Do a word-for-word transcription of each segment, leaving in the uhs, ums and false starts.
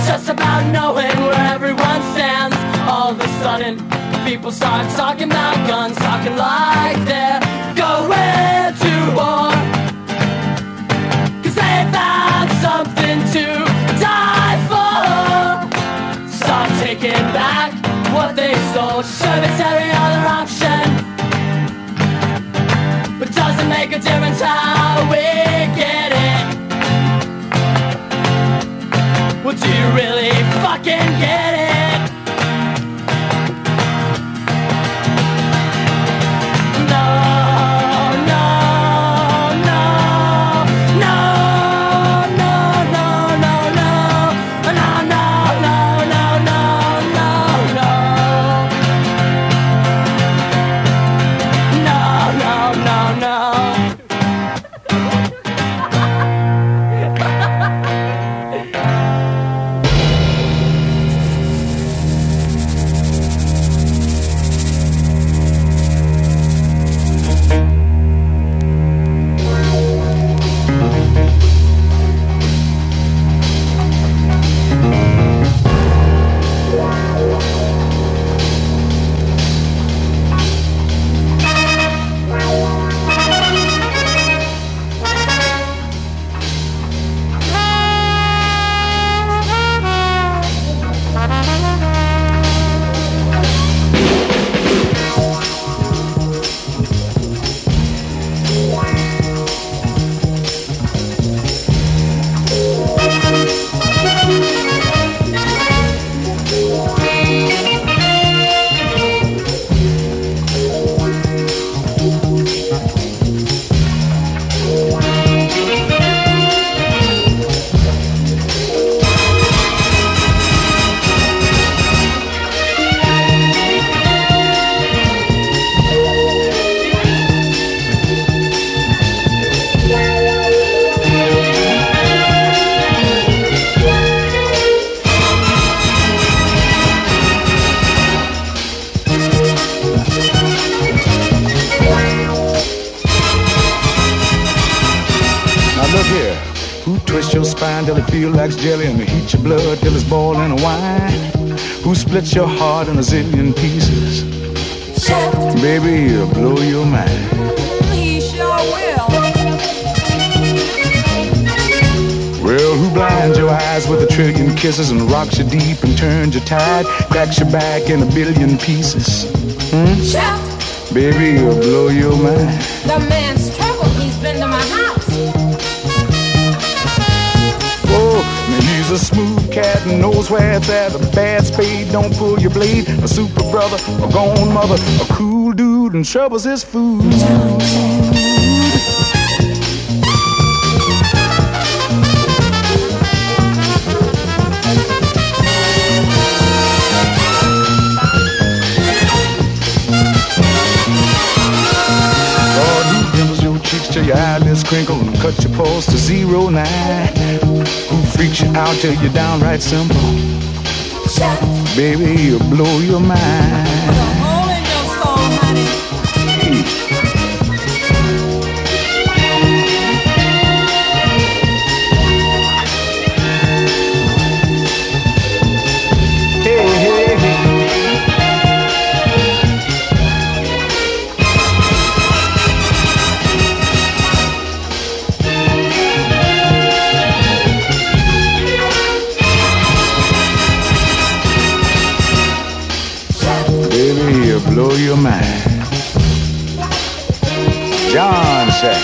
just about knowing where everyone stands. All of a sudden, people start talking about guns, talking like they're going to war. Cause they found something to die for. Start taking back what they stole. Should be every other option, but doesn't make a difference how we get it. Well, do you really fucking get it? Till it feels like jelly and heat your blood till it's boiling wine. Who splits your heart in a zillion pieces? Chef. Baby, he'll blow your mind. He sure will. Well, who blinds your eyes with a trillion kisses and rocks you deep and turns your tide, cracks your back in a billion pieces? Hmm? Chef. Baby, he'll blow your mind. The man's trouble. He's been to my house. He's a smooth cat and knows where it's at. A bad spade, don't pull your blade. A super brother, a gone mother, a cool dude, and trouble's his food. Lord, who dimples your cheeks till your eyelids crinkle and cut your pulse to zero nine? Who freaks you out till you're downright simple? Chef. Baby, he'll blow your mind. Put a hole in your soul, honey. Hey, hey, hey. Blow your mind. John said.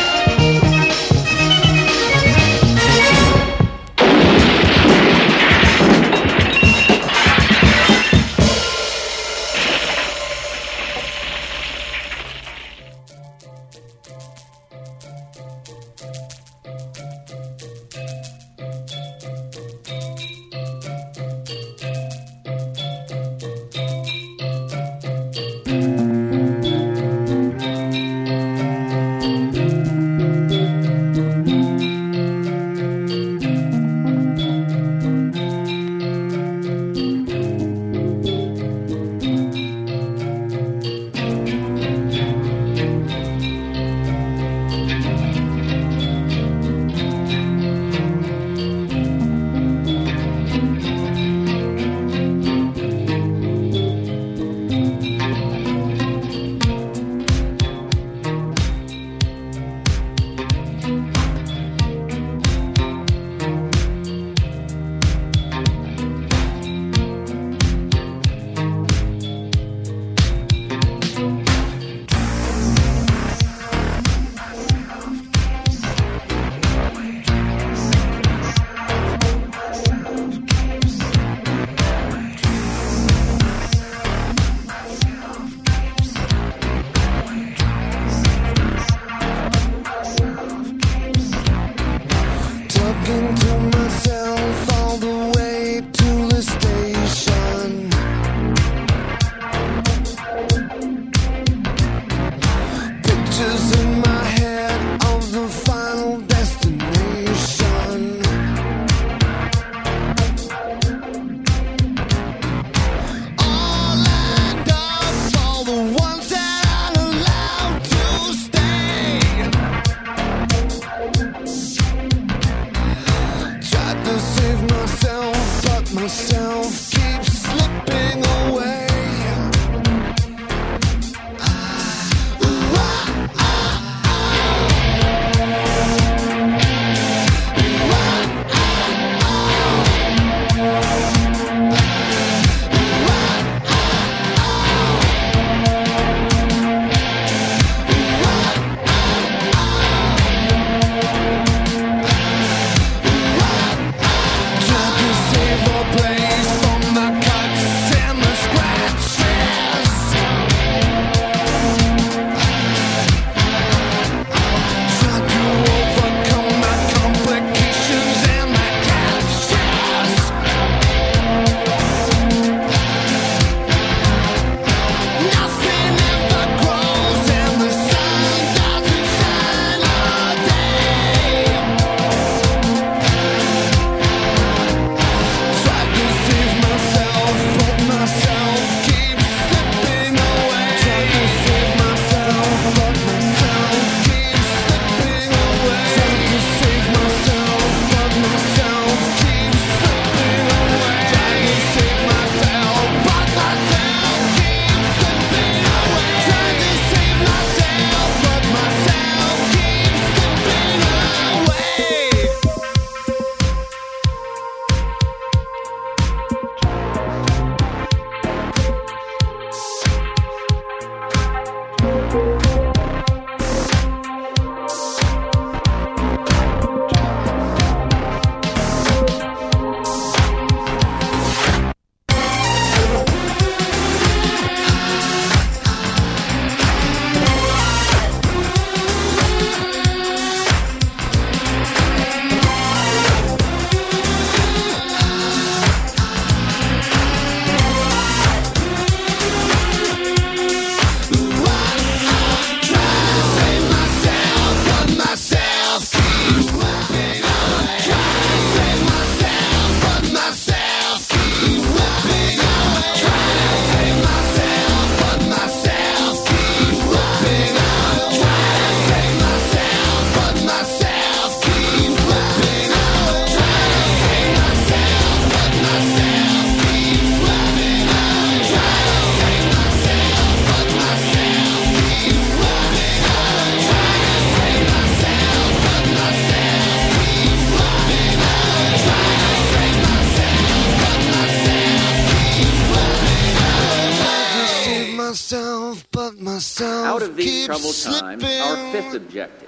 Out of these troubled times, our fifth objective,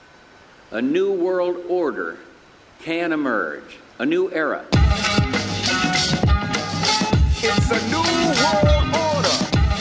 a new world order can emerge, a new era. It's a new world order.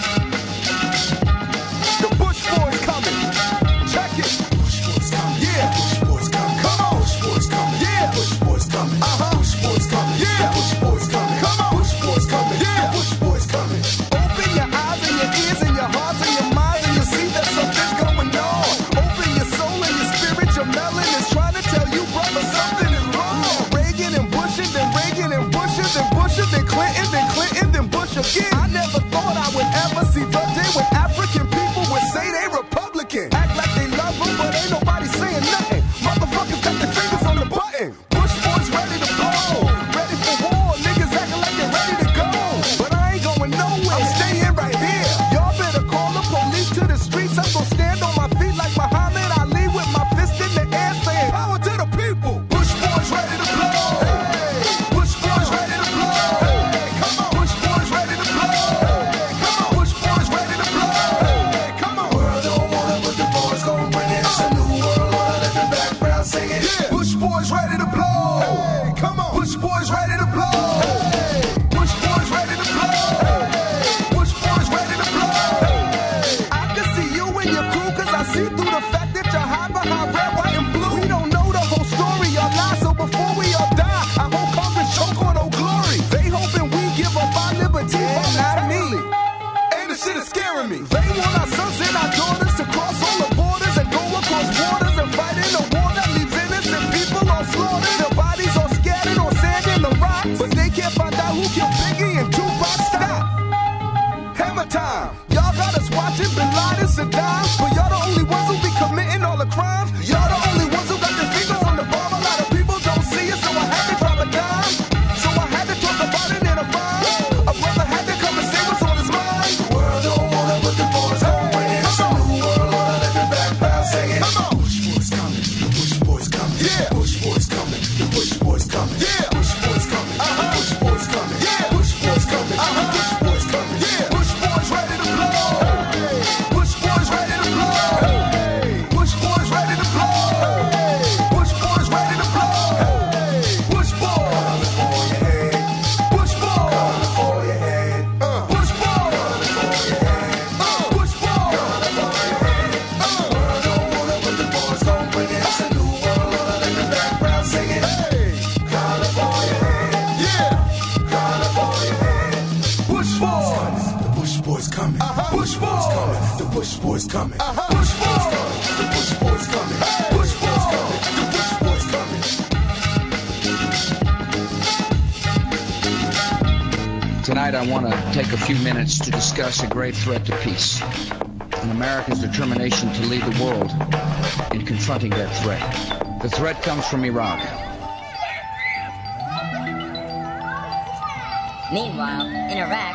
The Bush Boys coming. Check it. Bush Boys coming. Yeah. Bush Boys coming. Come on. Bush Boys coming. Yeah. Bush Boys coming. Uh-huh. Bush Boys coming. Yeah. Bush Boys coming. Come on. Bush Boys coming. Yeah. Bush Boys coming. Open your eyes and your ears and your hearts and your minds and you see that something's going on. Open your soul and your spirit. Your melon is trying to tell you, brother, something is wrong. Reagan and Bush and then Reagan and Bush and then Bush and then Clinton, then Clinton, then Bush again. I never thought I would ever see the day when African people would say they Republican. Act like they love them, but ain't nobody saying nothing. Motherfuckers got their fingers on the button. Bush boys ready to blow. Ready for war. Niggas acting like they're ready to go. But I ain't going nowhere. I'm staying right here. Y'all better call the police to the streets. I'm gonna stand on my feet like Muhammad Ali with my fist in the air saying, power to the people. Bush boys ready to blow. Hey. Bush boys ready to blow. Hey. Come on. Bush boys ready to blow. Hey. Come on. Bush boys ready to blow. Hey. Come on. World don't want it, but the boys gon' bring it. It's a new world order. Let the background sing it. Yeah. Bush boys ready to blow. Hey. Come on. Bush boys ready to blow. Hey. Bush boys ready to blow. Hey. Bush boys ready to blow. Hey. I can see you and your crew, cause I see through the fact that you're high behind red, white, and blue. We don't know the whole story, y'all lie, so before we all die, I hope Congress choke on Old Glory. They hoping we give up our liberty, but not me. And the shit is scaring me. They want our sons and our daughters to cross all the borders and go across waters and fight in a war that leaves innocent people on slaughter. Their bodies are scattered on sand and the rock, but they can't find out who killed Biggie and Tupac. Stop. Hammer time. Y'all got us watching Bin Laden, Saddam, but y'all the only ones who be committing all the crimes. Y'all the only ones who got their fingers on the bomb. A lot of people don't see it, so I had to drop a dime. So I had to talk about it in a rhyme. Bush boys, the Bush boys coming. Uh-huh. Bush boys coming. The Bush boys coming. Uh-huh. Bush boys coming. The Bush boys coming. Hey. Bush boys coming. The Bush boys coming. Tonight I want to take a few minutes to discuss a great threat to peace and America's determination to lead the world in confronting that threat. The threat comes from Iraq. Meanwhile, in Iraq,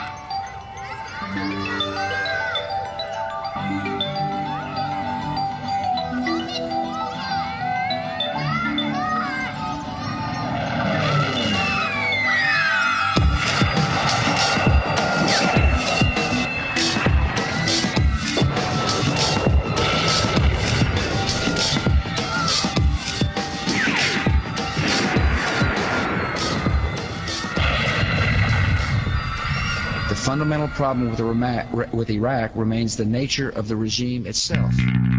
The fundamental problem with, Iraq, with Iraq remains the nature of the regime itself.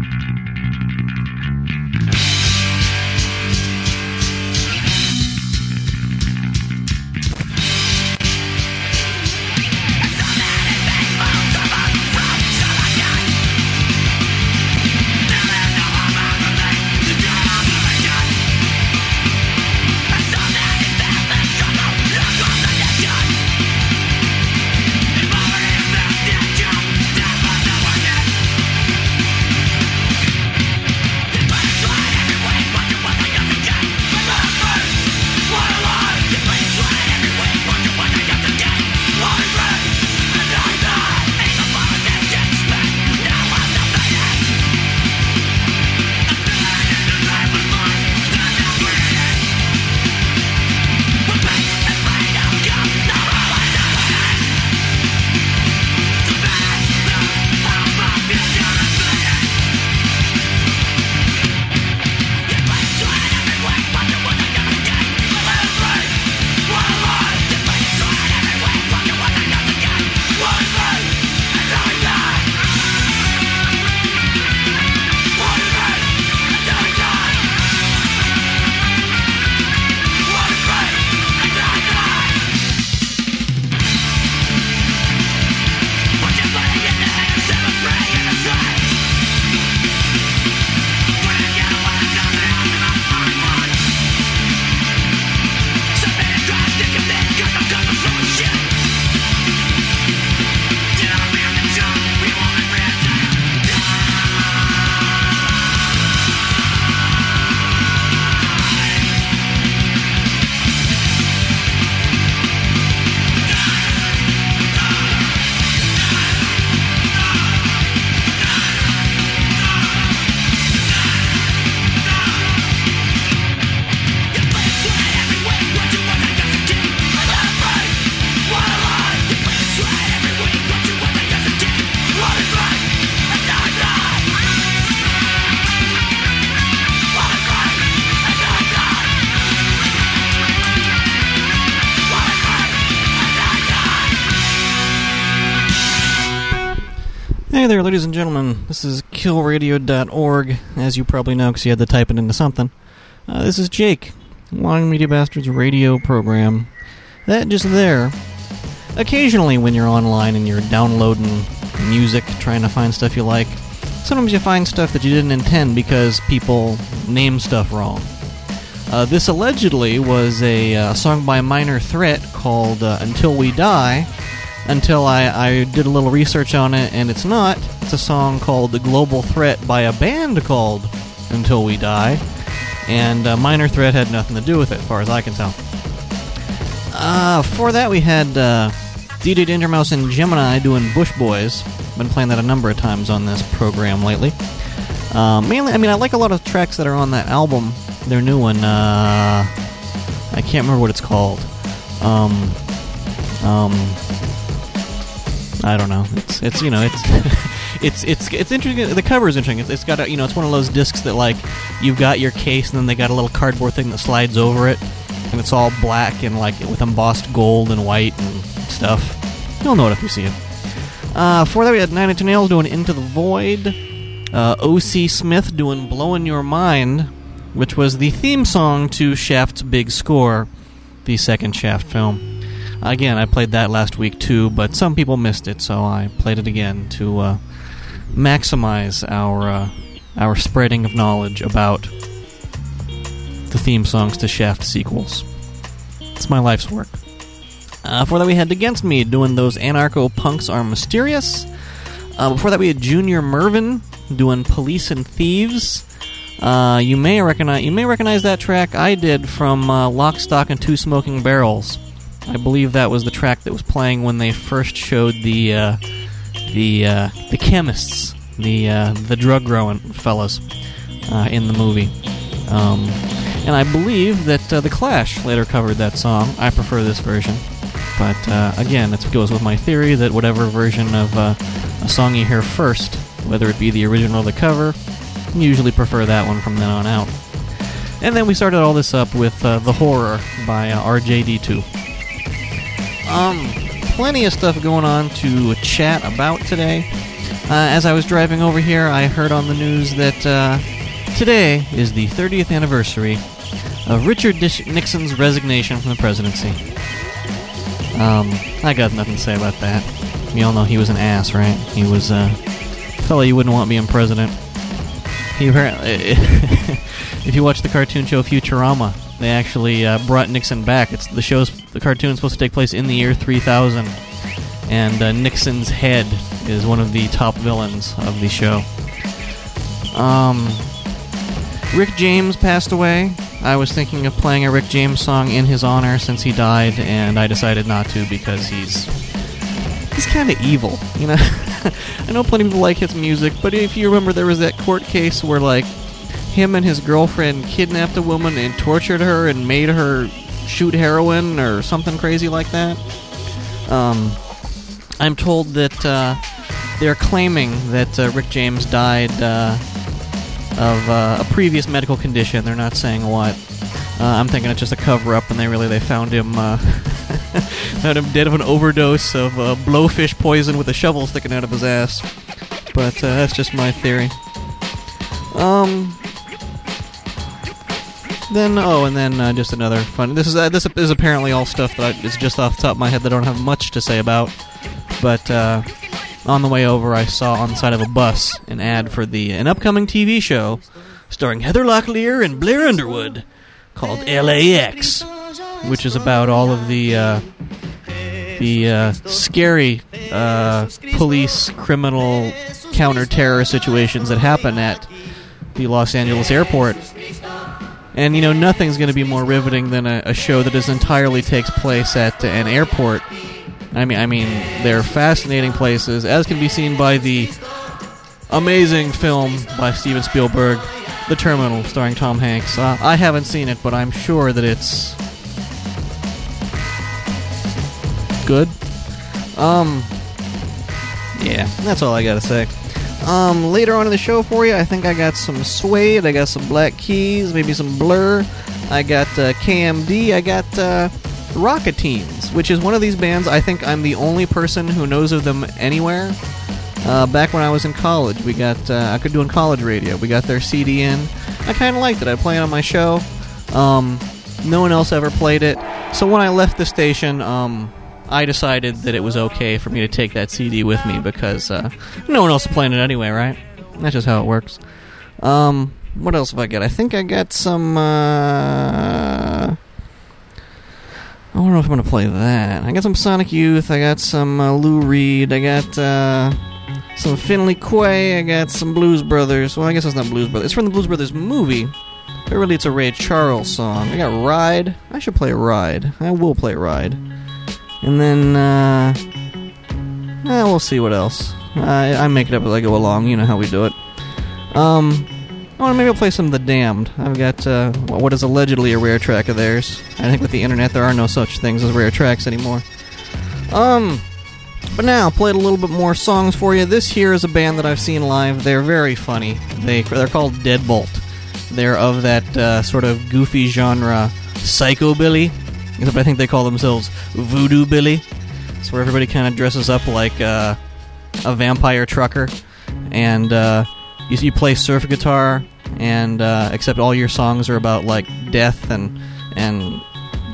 Hey there, ladies and gentlemen. This is kill radio dot org, as you probably know because you had to type it into something. Uh, this is Jake, Long Media Bastards radio program. That just there. Occasionally when you're online and you're downloading music, trying to find stuff you like, sometimes you find stuff that you didn't intend because people name stuff wrong. Uh, this allegedly was a uh, song by Minor Threat called uh, Until We Die, until I, I did a little research on it, and it's not. It's a song called The Global Threat by a band called Until We Die, and uh, Minor Threat had nothing to do with it, as far as I can tell. Uh, before that, we had uh, D J Danger Mouse and Gemini doing Bush Boys. Been playing that a number of times on this program lately. Uh, mainly, I mean, I like a lot of tracks that are on that album. Their new one, uh, I can't remember what it's called. Um, um, I don't know. It's it's you know it's it's it's it's interesting. The cover is interesting. It's, it's got a, you know it's one of those discs that like you've got your case and then they got a little cardboard thing that slides over it, and it's all black and like with embossed gold and white and stuff. You'll know it if you see it. Uh, before that we had Nine Inch Nails doing Into the Void. Uh, O C Smith doing Blowin' Your Mind, which was the theme song to Shaft's big score, the second Shaft film. Again, I played that last week too, but some people missed it, so I played it again to uh, maximize our uh, our spreading of knowledge about the theme songs to Shaft sequels. It's my life's work. Uh, before that, we had Against Me doing Those Anarcho-Punks Are Mysterious. Uh, before that, we had Junior Mervin doing Police and Thieves. Uh, you may recognize you may recognize that track. I did from uh, Lock, Stock, and Two Smoking Barrels. I believe that was the track that was playing when they first showed the uh, the uh, the chemists, the uh, the drug growing fellas uh, in the movie. Um, and I believe that uh, the Clash later covered that song. I prefer this version, but uh, again, it goes with my theory that whatever version of uh, a song you hear first, whether it be the original or the cover, you usually prefer that one from then on out. And then we started all this up with uh, The Horror by uh, R J D two. Um, plenty of stuff going on to chat about today. Uh, as I was driving over here, I heard on the news that uh, today is the thirtieth anniversary of Richard Dish- Nixon's resignation from the presidency. Um, I got nothing to say about that. You all know he was an ass, right? He was uh, a fella you wouldn't want being president. He apparently, if you watch the cartoon show Futurama, they actually uh, brought Nixon back. It's the show's the cartoon's supposed to take place in the year three thousand, and uh, Nixon's head is one of the top villains of the show. Um, Rick James passed away. I was thinking of playing a Rick James song in his honor since he died, and I decided not to because he's he's kind of evil, you know. I know plenty of people like his music, but if you remember, there was that court case where like him and his girlfriend kidnapped a woman and tortured her and made her shoot heroin or something crazy like that. Um, I'm told that uh, they're claiming that uh, Rick James died uh, of uh, a previous medical condition. They're not saying what. Uh, I'm thinking it's just a cover-up, and they really they found him uh, found him dead of an overdose of uh, blowfish poison with a shovel sticking out of his ass. But uh, that's just my theory. Um. Then oh, and then uh, just another fun. This is uh, this is apparently all stuff that I, is just off the top of my head that I don't have much to say about. But uh, on the way over, I saw on the side of a bus an ad for the an upcoming T V show starring Heather Locklear and Blair Underwood called L A X, which is about all of the uh, the uh, scary uh, police, criminal, counter-terror situations that happen at the Los Angeles airport. And, you know, nothing's going to be more riveting than a, a show that is entirely takes place at uh, an airport. I mean, I mean, they're fascinating places, as can be seen by the amazing film by Steven Spielberg, The Terminal, starring Tom Hanks. Uh, I haven't seen it, but I'm sure that it's good. Um, yeah, that's all I gotta say. Um, later on in the show for you, I think I got some Suede, I got some Black Keys, maybe some Blur, I got uh, K M D, I got uh, Rocketines, which is one of these bands I think I'm the only person who knows of them anywhere. Uh, back when I was in college, we got, uh, I could do in college radio, we got their C D in. I kind of liked it, I play it on my show. Um, no one else ever played it. So when I left the station, um... I decided that it was okay for me to take that C D with me because uh, no one else is playing it anyway, right? That's just how it works. Um, what else have I got? I think I got some... Uh, I don't know if I'm going to play that. I got some Sonic Youth. I got some uh, Lou Reed. I got uh, some Finley Quay. I got some Blues Brothers. Well, I guess it's not Blues Brothers. It's from the Blues Brothers movie. But really, it's a Ray Charles song. I got Ride. I should play Ride. I will play Ride. And then, uh, eh, we'll see what else. I, I make it up as I go along. You know how we do it. Um, oh, maybe I'll play some of The Damned. I've got, uh, what is allegedly a rare track of theirs. I think with the internet there are no such things as rare tracks anymore. Um, but now, I'll play a little bit more songs for you. This here is a band that I've seen live. They're very funny. They, they're called Deadbolt. They're of that, uh, sort of goofy genre, Psychobilly. Except I think they call themselves Voodoo Billy. It's where everybody kind of dresses up like uh, a vampire trucker. And uh, you, you play surf guitar, and uh, except all your songs are about like death and and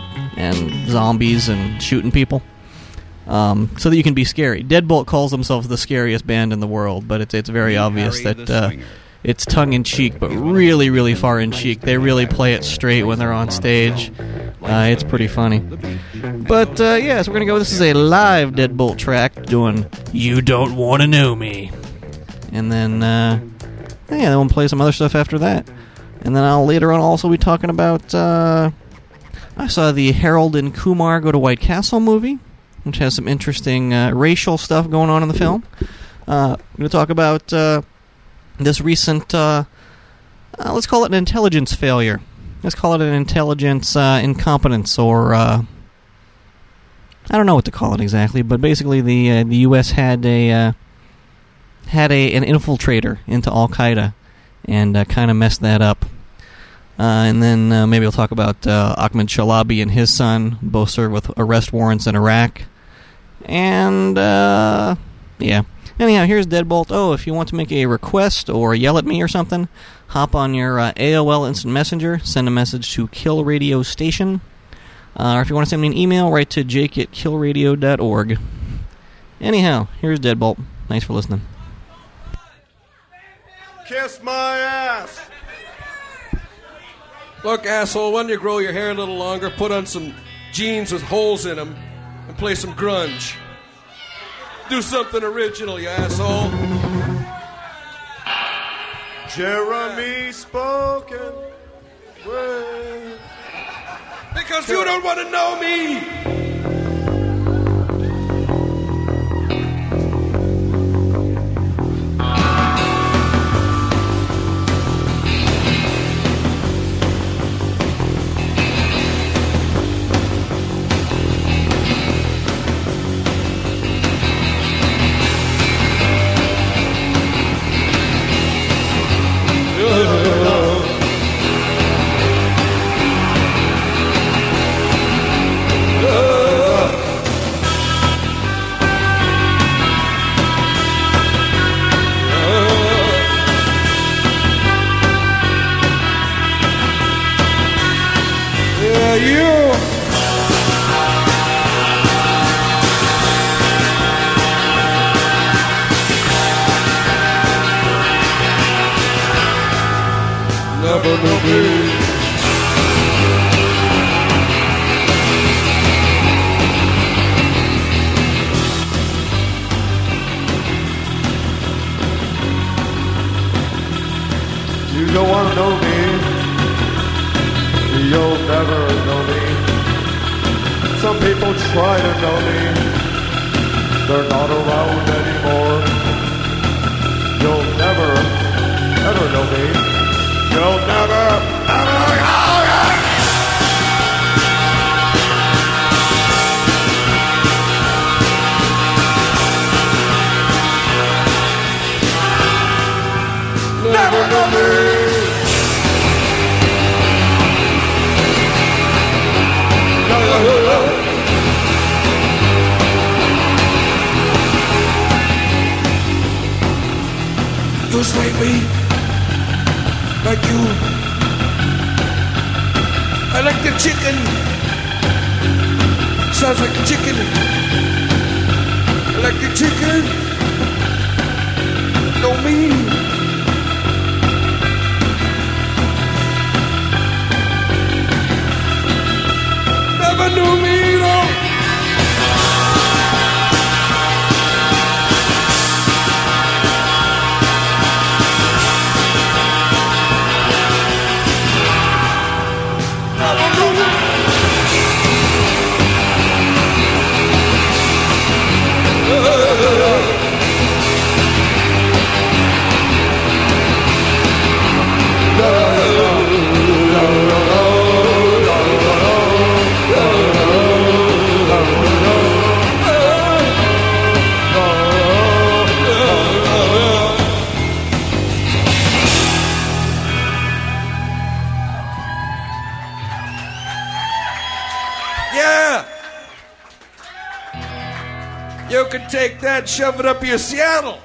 and zombies and shooting people. Um, so that you can be scary. Deadbolt calls themselves the scariest band in the world, but it's it's very obvious that uh, it's tongue-in-cheek, but really, really far-in-cheek. They really play it straight when they're on stage. Uh, it's pretty funny. But, uh, yeah, so we're going to go. This is a live Deadbolt track doing You Don't Want to Know Me. And then, uh, yeah, then we'll play some other stuff after that. And then I'll later on also be talking about, uh, I saw the Harold and Kumar Go to White Castle movie, which has some interesting uh, racial stuff going on in the film. Uh, I'm going to talk about uh, this recent, uh, uh, let's call it an intelligence failure. Let's call it an intelligence uh, incompetence, or uh, I don't know what to call it exactly, but basically the uh, the U S had a uh, had a an infiltrator into Al Qaeda and uh, kind of messed that up. Uh, and then uh, maybe we'll talk about uh, Ahmed Chalabi and his son, both served with arrest warrants in Iraq. And, uh, yeah. Anyhow, here's Deadbolt. Oh, if you want to make a request or yell at me or something, hop on your uh, A O L Instant Messenger, send a message to Kill Radio Station. Uh, or if you want to send me an email, write to jake at kill radio dot org. Anyhow, here's Deadbolt. Thanks for listening. Kiss my ass! Look, asshole, why don't you grow your hair a little longer, put on some jeans with holes in them, and play some grunge. Do something original, you asshole. Jeremy spoken word. Because you don't want to know me. You don't want to know me. You'll never know me. Some people try to know me. They're not around anymore. You'll never, ever know me. You'll never, ever know me. Never know me. No, no, no, no. Just like me, like you. I like the chicken. Sounds like a chicken. I like the chicken. Know me. Never knew me, no. Never knew me. Yeah. You can take that, shove it up your Seattle.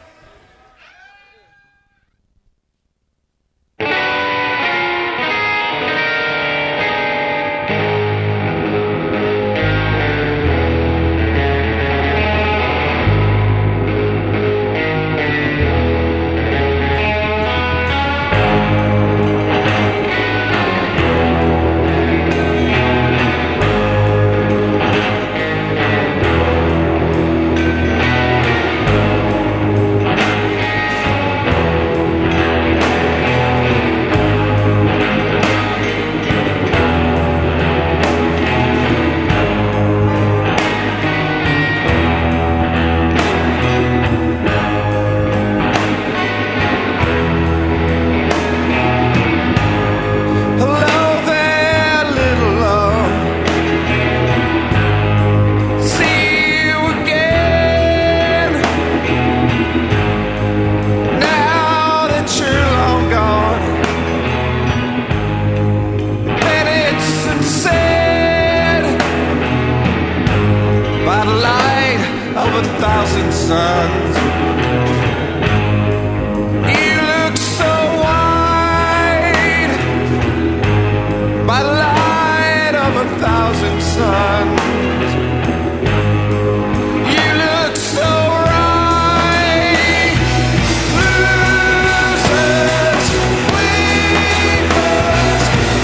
a thousand suns. You look so wide by the light of a thousand suns. You look so right. Losers, weavers,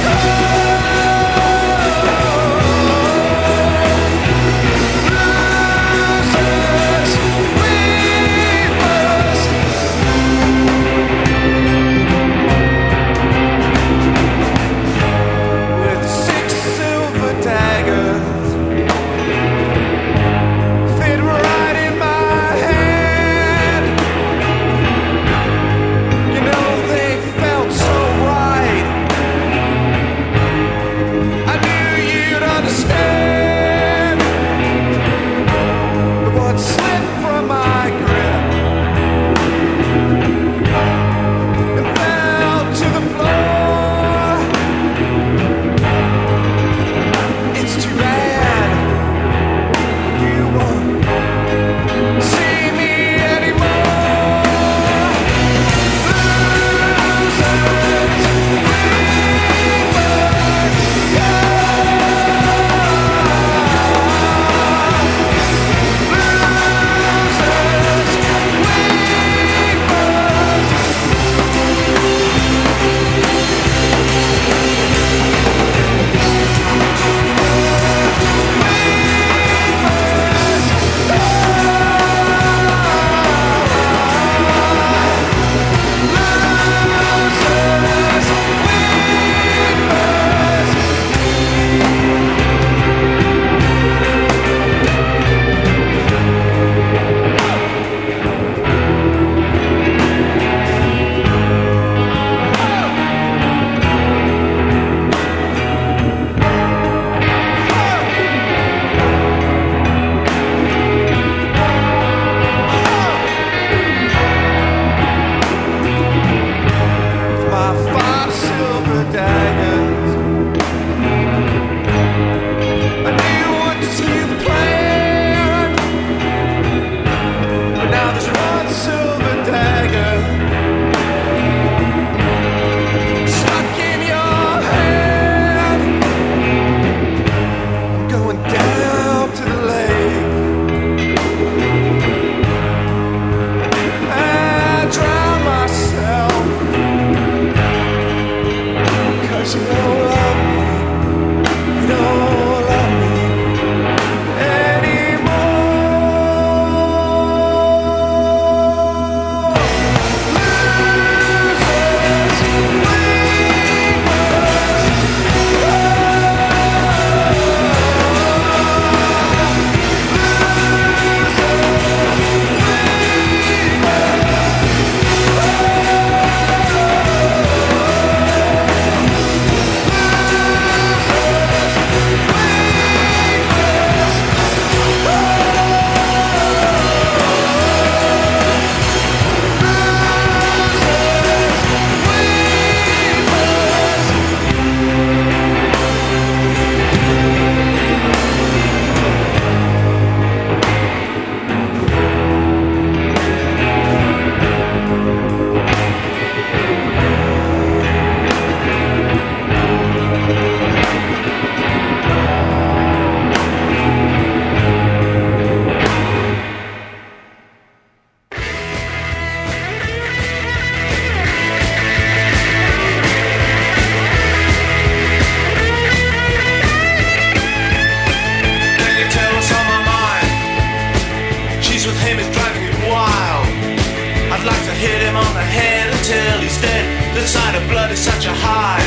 The sight of blood is such a high.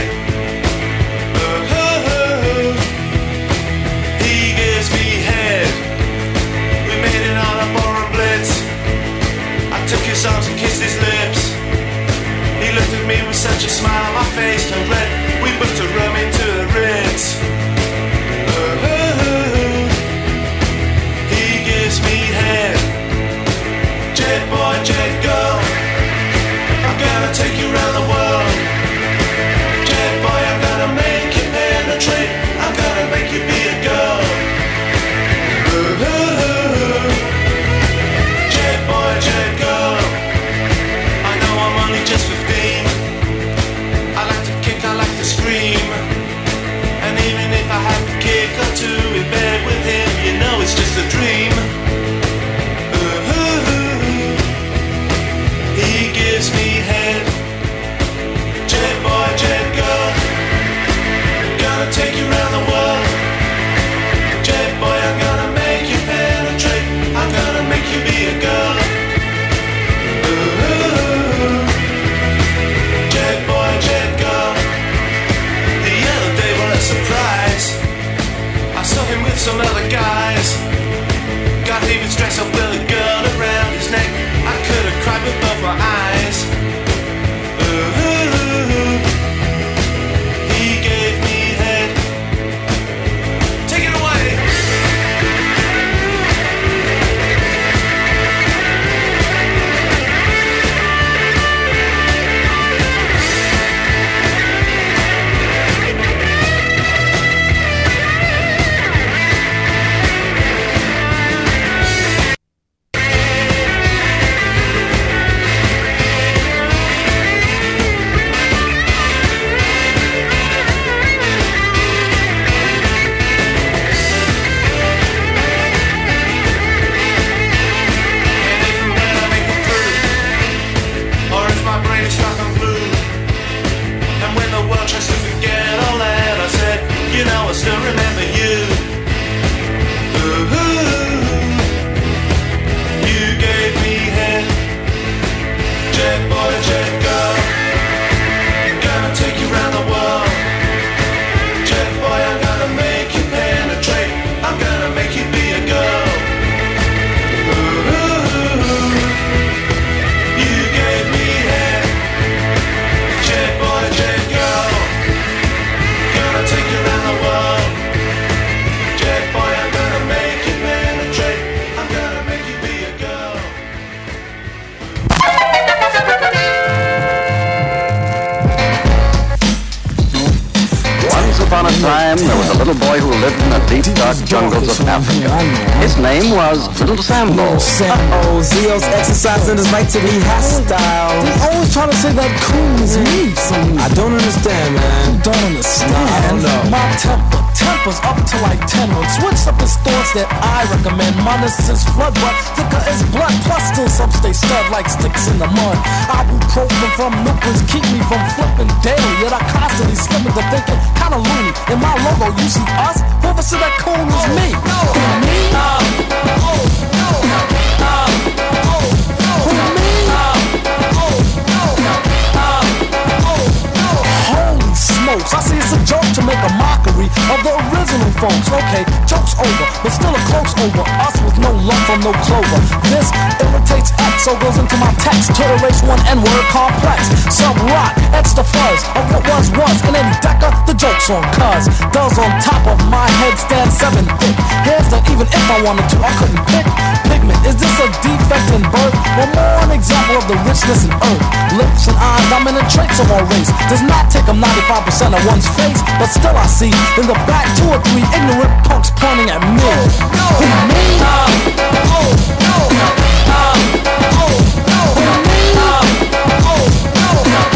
Oh, he gives me head. We made it on a foreign blitz. I took his arms and kissed his lips. He looked at me with such a smile, my face turned red. We booked a room into the Ritz. Oh, he gives me head. Jet boy, jet girl, I'm gonna take you around the world. Jet boy, I'm time, there was a little boy who lived in the deep, dark jungles of Africa. His name was Little Sambo. Uh-oh, Zio's exercising his right to be hostile. They always trying to say that cool is me. I don't understand, man. Don't understand. Nah, I don't know. My temper, temper's up to like ten. When switch up his thoughts that I recommend. Minus his flood, but thicker as blood. Plus still some stay stud like sticks in the mud. Ibuprofen from Newports keep me from flipping daily. Yet I constantly slip into thinking kinda loony. In my logo, you see us? Whoever said that cool is me. No, me? Uh, oh, no, no, uh, oh, no, who, me? Uh, oh, no, uh, oh, no. Holy smokes, I see it's a joke to make a mockery of the original folks. Okay, joke's over, but still a cloak's over us with no love from no clover. This irritates X, so goes into my text to erase one N-word complex. Some rock, X the fuzz of what was was, and then Decker the joke's on cuz. Does on top of my head stand seven thick. Hairs that even if I wanted to, I couldn't pick. Pigment, is this a defect in birth? Or more an example of the richness in earth? Lips and eyes, dominant traits of our race. Does not take them ninety-five percent of one's face, but still I see in the back two or three ignorant punks pointing at me. No, no, who, me? Uh, oh, no, uh, oh, no, who, me? Uh, oh, no,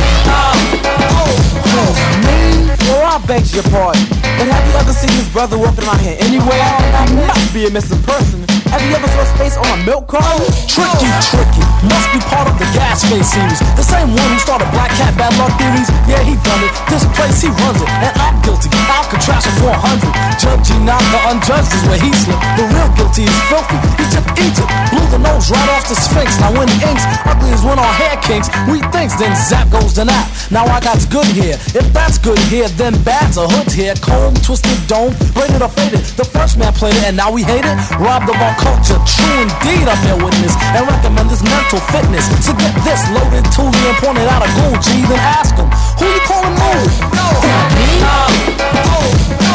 uh, oh, oh, me? Well, I beg your pardon, but have you ever seen this brother walking around here anywhere? I must be a missing person. Have you ever saw space on a milk carton? Tricky, tricky. Must be part of the Gas Face series. The same one who started Black Cat Bad Luck Theories. Yeah, he done it. This place, he runs it. And I'm guilty. Alcatraz for four hundred. Judge not the unjudged is where he slipped. The real guilty is filthy. Egypt, Egypt. Blew the nose right off the Sphinx. Now when the ink's ugly as when our hair kinks, we thinks, then zap goes the nap. Now I got's good here. If that's good here, then bad's a hood here. Comb, twisted dome, braided or faded. The first man played it and now we hate it. Robbed of our culture, true indeed, I bear witness and recommend this mental fitness. So get this loaded Thule and pointed out a gold G, then ask him, who you calling mood? No, me? No, no, no,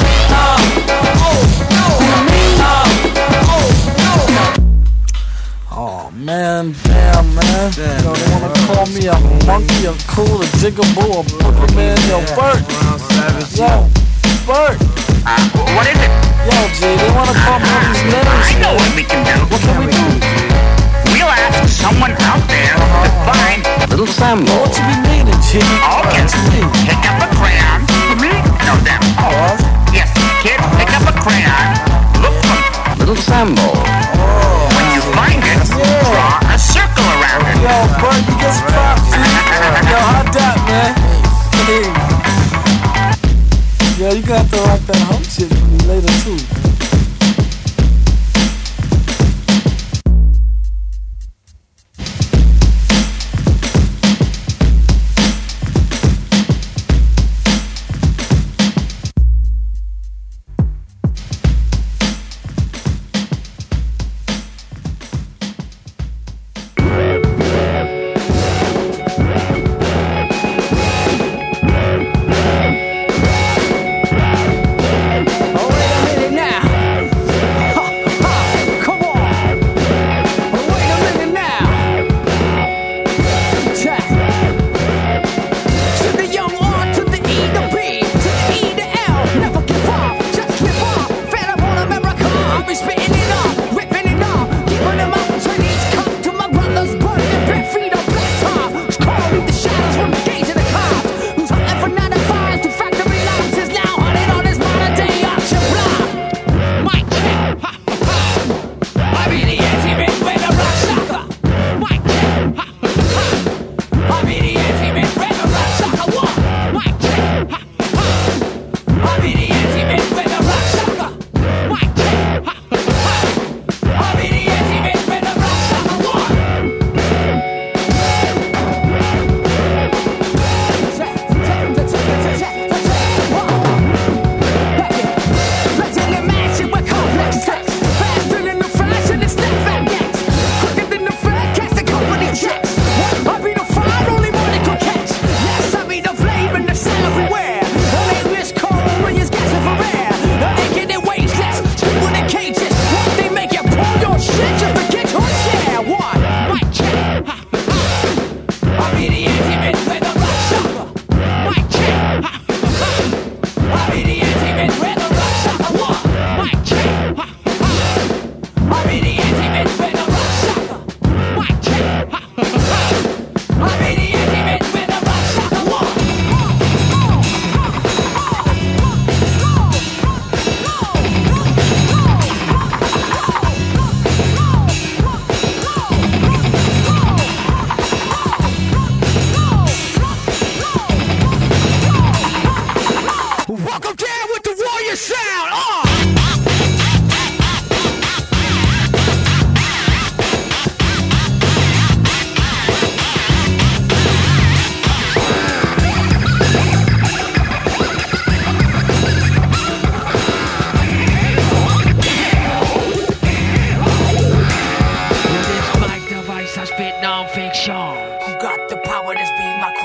no, oh man, damn man, yo, they wanna call me a monkey, a cool, a jigaboo, a booger man, yo, Bert, yo, Bert. Uh, what is it? Yo, G, they want to call me all these names. I know what we can do. What can we do? We'll ask someone out there uh-huh. to find Little Sambo. What you be meaning, G? Okay, pick up a crayon. For me? No, them. Oh, yes, kid, pick up a crayon. Look for Little Sambo. Oh. When you find it, yeah. draw a circle around it. Yo, Bert, you just popped. Yo, how'd that, man? Hey. Yo, you got to write that home shit for me later, too.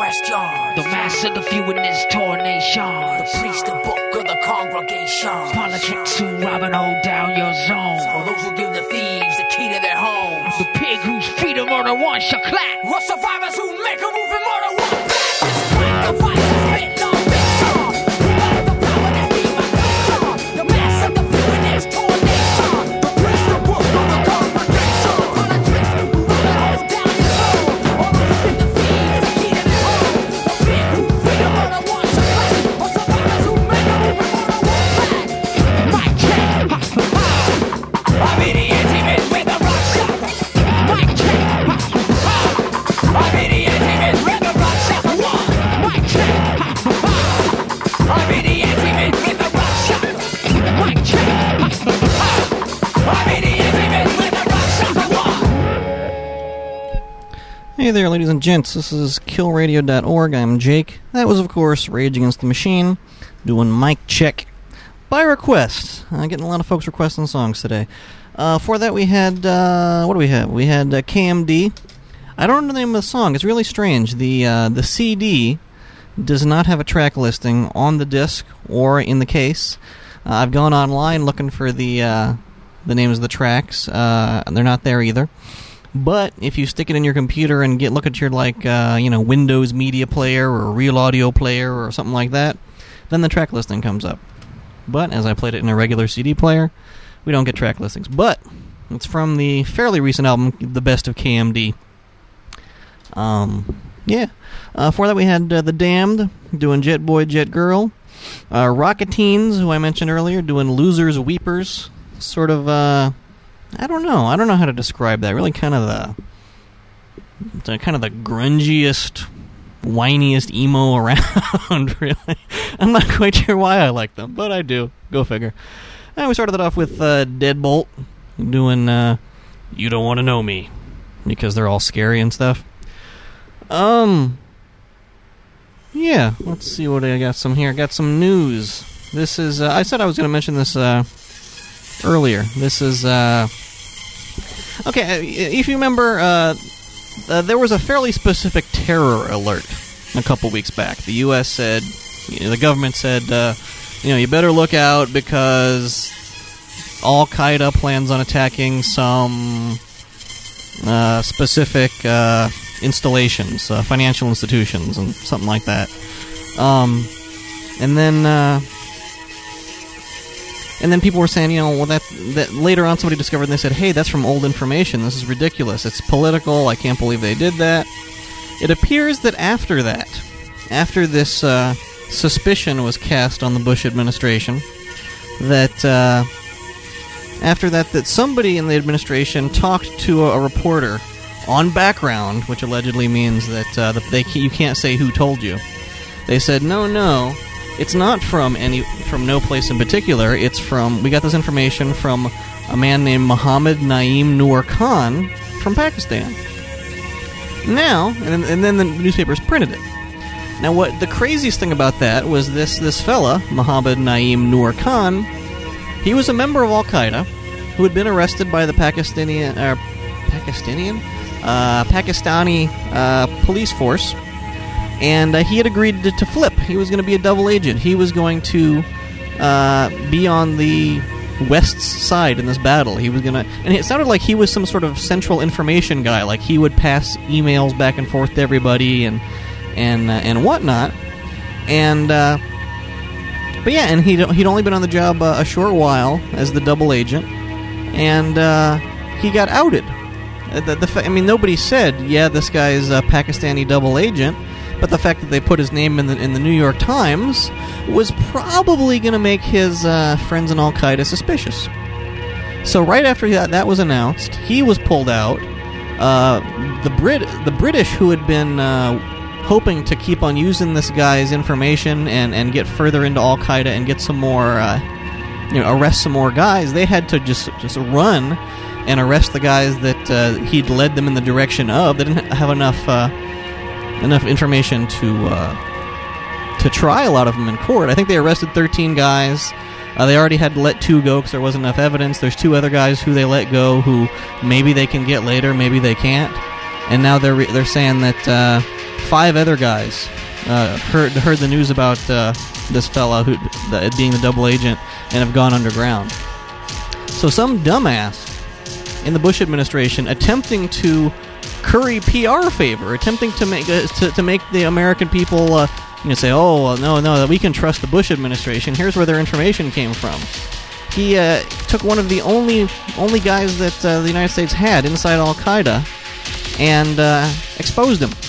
question. The master, the few in this tornation. The priest, the book of the congregation. Politics who rob and hold down your zone. Or those who give the thieves the key to their homes. The pig whose freedom murder one shall clap. Or survivors who make a move and murder one back. This black device is written on this song. We got the power that we might control. The master, the few in this tornation. The priest, the book of the congregation. Politics who rob and hold down your zone. Or those who give the thieves the key to their homes. The pig whose freedom murder one shall clap. Or survivors who make a move and murder one back. Mic check. I'm in the intimate with the rock shot. Mic check. I'm in the intimate with the rock shot. Mic check. I'm in the intimate with the rock shot. Mic check. I'm in the intimate with the rock shot. Hey there, ladies and gents. This is kill radio dot org. I'm Jake. That was, of course, Rage Against the Machine, doing Mic Check by request. Uh, getting a lot of folks requesting songs today. Uh, for that, we had, uh, what do we have? We had uh, K M D. I don't know the name of the song. It's really strange. The uh, the C D does not have a track listing on the disc or in the case. Uh, I've gone online looking for the uh, the names of the tracks. Uh, they're not there either. But if you stick it in your computer and get look at your like uh, you know Windows Media Player or Real Audio Player or something like that, then the track listing comes up. But as I played it in a regular C D player, we don't get track listings. But it's from the fairly recent album, The Best of K M D. Um, yeah. Uh, for that we had uh, The Damned doing Jet Boy, Jet Girl. Uh, Rocketeens, who I mentioned earlier, doing Losers, Weepers. Sort of, uh, I don't know. I don't know how to describe that. Really kind of the, the kind of the grungiest, whiniest emo around, really. I'm not quite sure why I like them, but I do. Go figure. And we started that off with uh, Deadbolt doing uh, You Don't Want to Know Me, because they're all scary and stuff. Um, yeah, let's see what I got some here. I got some news. This is, uh, I said I was going to mention this uh, earlier. This is, uh, okay, if you remember, uh, uh, there was a fairly specific terror alert a couple weeks back. The U S said, you know, the government said, uh, you know, you better look out because Al-Qaeda plans on attacking some uh, specific uh, installations, uh, financial institutions, and something like that. Um, and then, uh, and then people were saying, you know, well, that that later on somebody discovered and they said, hey, that's from old information. This is ridiculous. It's political. I can't believe they did that. It appears that after that, after this uh, suspicion was cast on the Bush administration, that uh, after that, that somebody in the administration talked to a, a reporter on background, which allegedly means that uh, the, they you can't say who told you. They said, no, no, it's not from any from no place in particular. It's from we got this information from a man named Mohammed Naeem Noor Khan from Pakistan. Now, and, and then the newspapers printed it. Now, what the craziest thing about that was this this fella, Mohammed Naeem Noor Khan. He was a member of Al Qaeda who had been arrested by the Pakistani uh, Pakistani uh, Pakistani uh, police force. And uh, he had agreed to, to flip. He was going to be a double agent. He was going to uh, be on the West's side in this battle. He was going to, and it sounded like he was some sort of central information guy. Like he would pass emails back and forth to everybody and and uh, and whatnot. And uh, but yeah, and he'd he'd only been on the job uh, a short while as the double agent, and uh, he got outed. Uh, the, the fa- I mean, nobody said, yeah, this guy's a Pakistani double agent. But the fact that they put his name in the in the New York Times was probably going to make his uh, friends in Al Qaeda suspicious. So right after that, that was announced, he was pulled out. Uh, the Brit the British, who had been uh, hoping to keep on using this guy's information and, and get further into Al Qaeda and get some more, uh, you know, arrest some more guys, they had to just just run and arrest the guys that uh, he'd led them in the direction of. They didn't have enough. Uh, enough information to uh, to try a lot of them in court. I think they arrested thirteen guys. Uh, they already had to let two go because there wasn't enough evidence. There's two other guys who they let go who maybe they can get later, maybe they can't. And now they're re- they're saying that uh, five other guys uh, heard heard the news about uh, this fella who the, being the double agent and have gone underground. So some dumbass in the Bush administration attempting to curry P R favor, attempting to make uh, to, to make the American people uh, you know, say, oh, well, no, no, we can trust the Bush administration. Here's where their information came from. He uh, took one of the only only guys that uh, the United States had inside Al-Qaeda and uh, exposed him.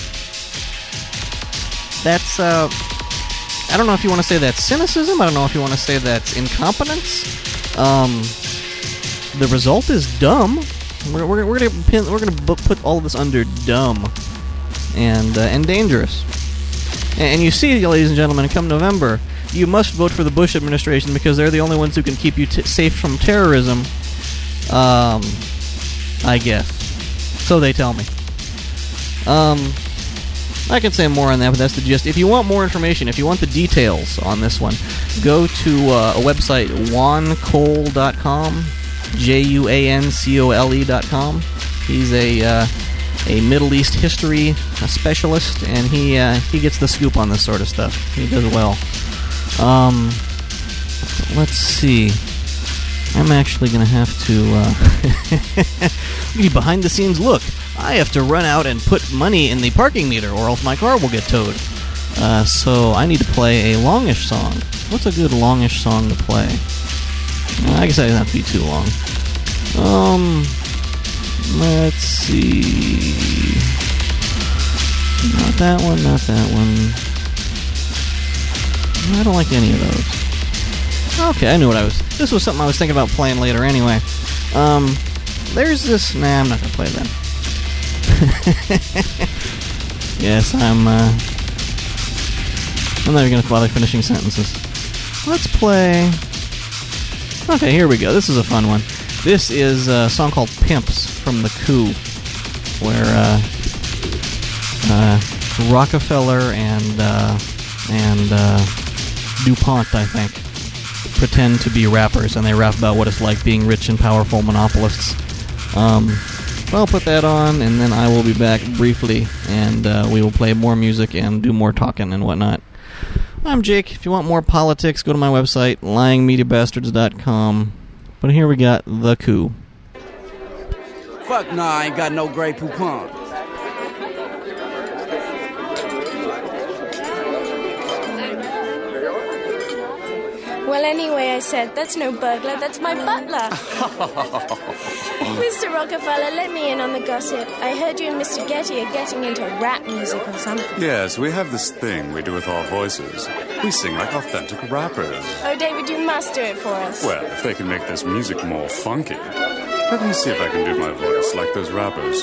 That's, uh, I don't know if you want to say that's cynicism. I don't know if you want to say that's incompetence. Um, the result is dumb. We're, we're, we're gonna pin, we're gonna put all of this under dumb and uh, and dangerous. And, and you see, ladies and gentlemen, come November, you must vote for the Bush administration because they're the only ones who can keep you t- safe from terrorism. Um, I guess. So they tell me. Um, I can say more on that, but that's the gist. If you want more information, if you want the details on this one, go to uh, a website, juan cole dot com, J U A N C O L E dot com. He's a uh, a Middle East history uh, specialist, and he uh, he gets the scoop on this sort of stuff. He does well. Um, let's see. I'm actually going to have to uh, behind the scenes look. I have to run out and put money in the parking meter, or else my car will get towed. Uh, so I need to play a longish song. What's a good longish song to play? I guess it doesn't have to be too long. Um, let's see. Not that one, not that one. I don't like any of those. Okay, I knew what I was... This was something I was thinking about playing later anyway. Um, there's this... Nah, I'm not going to play that. Yes, I'm, uh... I'm not even going to bother finishing sentences. Let's play... Okay, here we go. This is a fun one. This is a song called Pimps from The Coup, where, uh... uh Rockefeller and, uh... and, uh... DuPont, I think, pretend to be rappers, and they rap about what it's like being rich and powerful monopolists. Um, I'll put that on, and then I will be back briefly, and uh, we will play more music and do more talking and whatnot. I'm Jake. If you want more politics, go to my website, lying media bastards dot com. But here we got The Coup. Fuck nah, I ain't got no Grey Poupon. Well, anyway, I said, that's no burglar, that's my butler. Mister Rockefeller, let me in on the gossip. I heard you and Mister Getty are getting into rap music or something. Yes, we have this thing we do with our voices. We sing like authentic rappers. Oh, David, you must do it for us. Well, if they can make this music more funky. Let me see if I can do my voice like those rappers.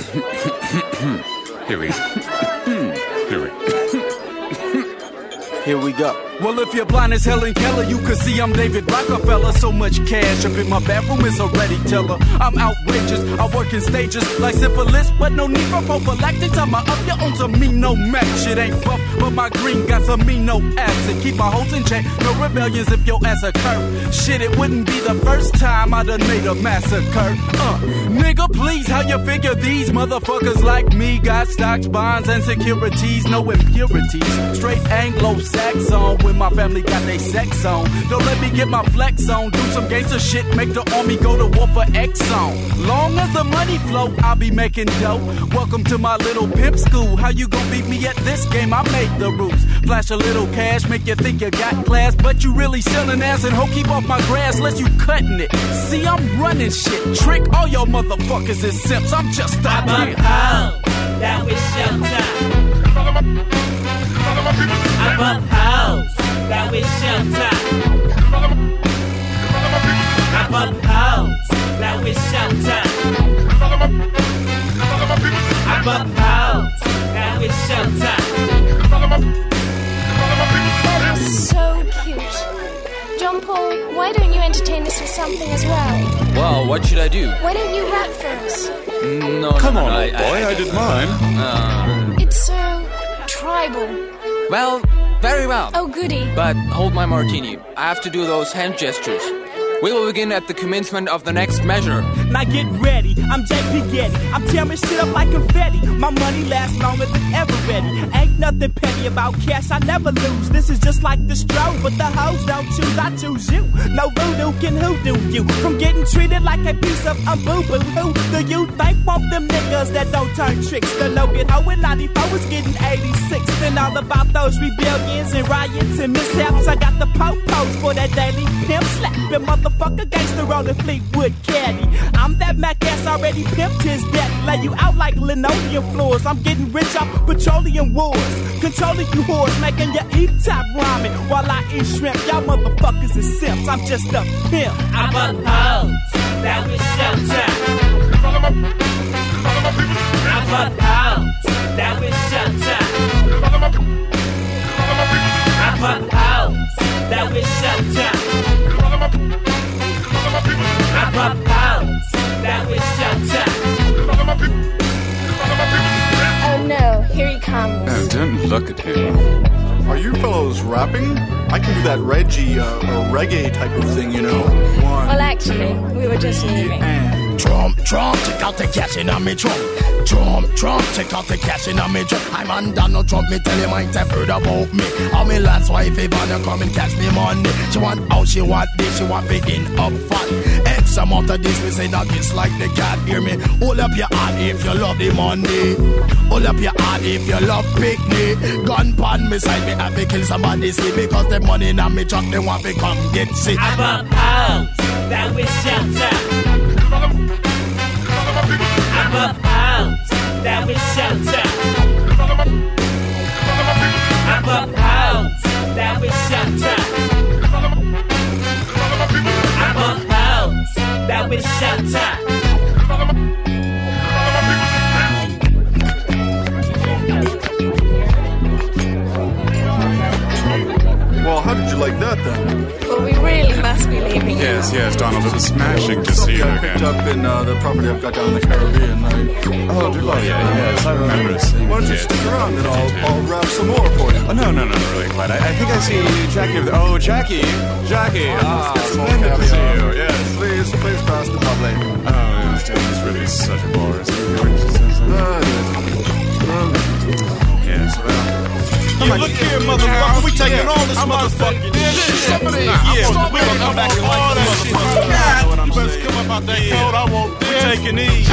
Here we Here we Here we go. Well, if you're blind as Helen Keller, you can see I'm David Rockefeller. So much cash up in my bathroom is already teller. I'm outrageous. I work in stages like syphilis, but no need for prophylactic. Time I up your own amino match. Shit ain't buff, but my green got some amino acid. Keep my hoes in check. No rebellions if your ass occur. Shit, it wouldn't be the first time I done made a massacre. Uh, nigga, please, how you figure these motherfuckers like me got stocks, bonds, and securities, no impurities. Straight Anglo-Saxon. When my family got they sex on. Don't let me get my flex on. Do some gangster shit, make the army go to war for Exxon. Long as the money flow, I'll be making dough. Welcome to my little pimp school. How you gon' beat me at this game? I made the rules. Flash a little cash, make you think you got class, but you really selling ass and ho, keep off my grass, less you cutting it. See, I'm running shit. Trick all your motherfuckers is simps. I'm just out here. Up, that was showtime. I'm up house, that was showtime. I'm up house, that was showtime. I'm up house, that was showtime. So cute. John Paul, why don't you entertain us with something as well? Well, what should I do? Why don't you rap for us? No, Come no, on, no, old I, boy, I, I, I did mine. Uh, It's so tribal. well, very well. Oh, goody. But hold my martini. I have to do those hand gestures. We will begin at the commencement of the next measure. Now get ready, I'm J P Getty. I'm tearing shit up like confetti. My money lasts longer than ever ready. Ain't nothing petty about cash, I never lose. This is just like the stroke, but the hoes don't choose, I choose you. No voodoo can hoodoo you from getting treated like a piece of a boo-boo. Who do you think want them niggas that don't turn tricks? The no get hoe in ninety-four was getting eighty-six. Then all about those rebellions and riots and mishaps. I got the po-pos for that daily pimp slapping motherfucker gangster rolling Fleetwood caddy. I'm that Mac ass already pimped his deck. Lay you out like linoleum floors. I'm getting rich off petroleum wars. Controlling you whores, making you eat top ramen while I eat shrimp. Y'all motherfuckers is simps. I'm just a pimp. I'm a hoes. That was showtime. I'm a hoes. That was showtime. I'm a hoes. That was showtime. I'm a hoes. That was showtime. Oh no, here he comes. Oh, don't look at him. Are you fellows rapping? I can do that Reggie uh, or reggae type of thing, you know. One. Well, actually, we were just leaving. Trump, Trump, check out the cash in on me Trump. Trump, Trump, check out the cash in on me Trump. I'm on Donald Trump, me tell you might have heard about me. How me last wife Ivana come and catch me Monday. She want out, she want this, she want begin up fat. X amount of this, we say that it's like the cat, hear me. Hold up your hand if you love the money. Hold up your hand if you love picnic. Gun pan me side, me have to kill somebody, see. Because the money in me truck, they want to come get sick. I'm a house, that was shelter. I'm a house, that was shelter. I'm a house, that was shelter. I'm a house, that was shelter. Well, how did you like that then? Well, we really must be leaving. Yes, yes, Donald, it was smashing to see you I again. picked up in uh, the property I've got down in the Caribbean. I, oh, do you like Oh, yeah, that? yes, I remember seeing Why don't you it. stick around and I'll, I'll rap some more for you? Oh, no, no, no, no, really quite. I, I think I see Jackie. over there. Oh, Jackie. Jackie. Ah, Let's get some splendid more to see caviar. you. Yes. Please, please pass the bubbly. Oh, yes, Jackie is really such a bore. Yes, well. Yeah, look here, motherfucker. We taking all this motherfucking shit. Nah, yeah, we gonna come back and like this motherfucker. You know what I'm saying? Come up out that cold. I want this. We taking these.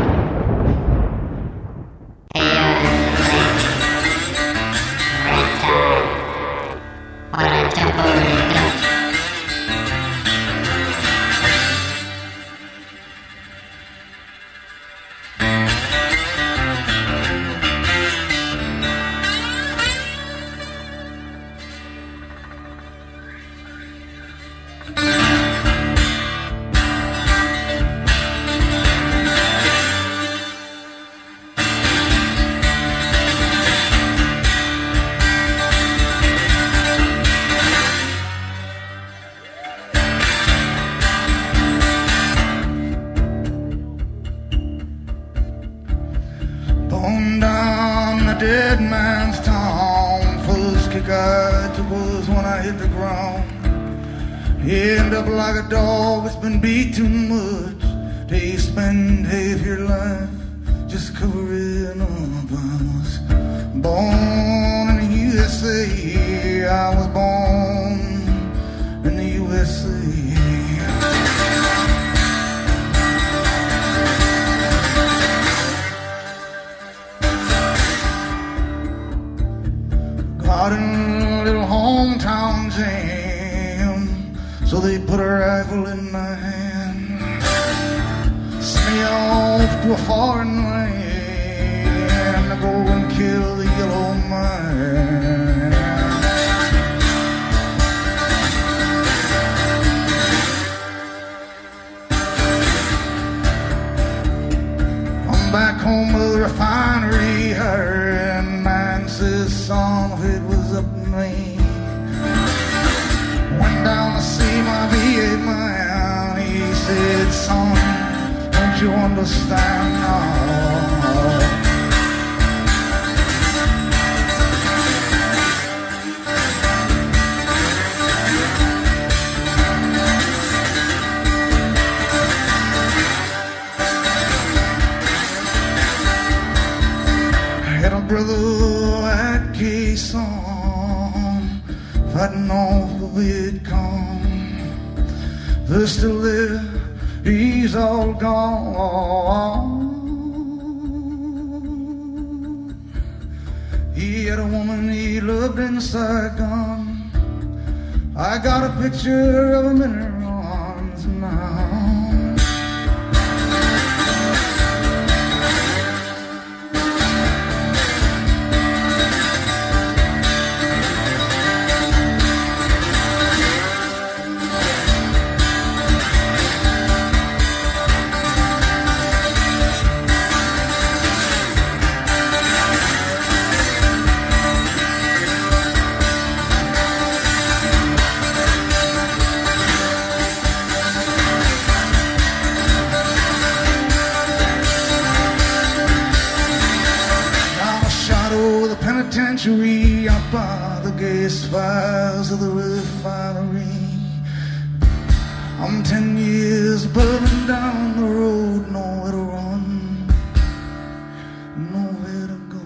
Bone down the dead man's town. First kick I took was when I hit the ground. End up like a dog that's been beat too much. They spend half your life just covering up. I was born in the U S A. I was born in the U S A. Got in a little hometown jam, so they put a rifle in my hand, sent me off to a foreign land to go and kill the yellow man. I'm back home with a refinery here, and man says some of it was up to me. Went down to see my V A man. He said, son, don't you understand now? brother at Quezon, fighting off the Vietcong. They're still there, he's all gone. He had a woman he loved in Saigon. I got a picture of him in her arms now. Penitentiary out by the gas fires of the refinery. I'm ten years burning down the road, nowhere to run, nowhere to go.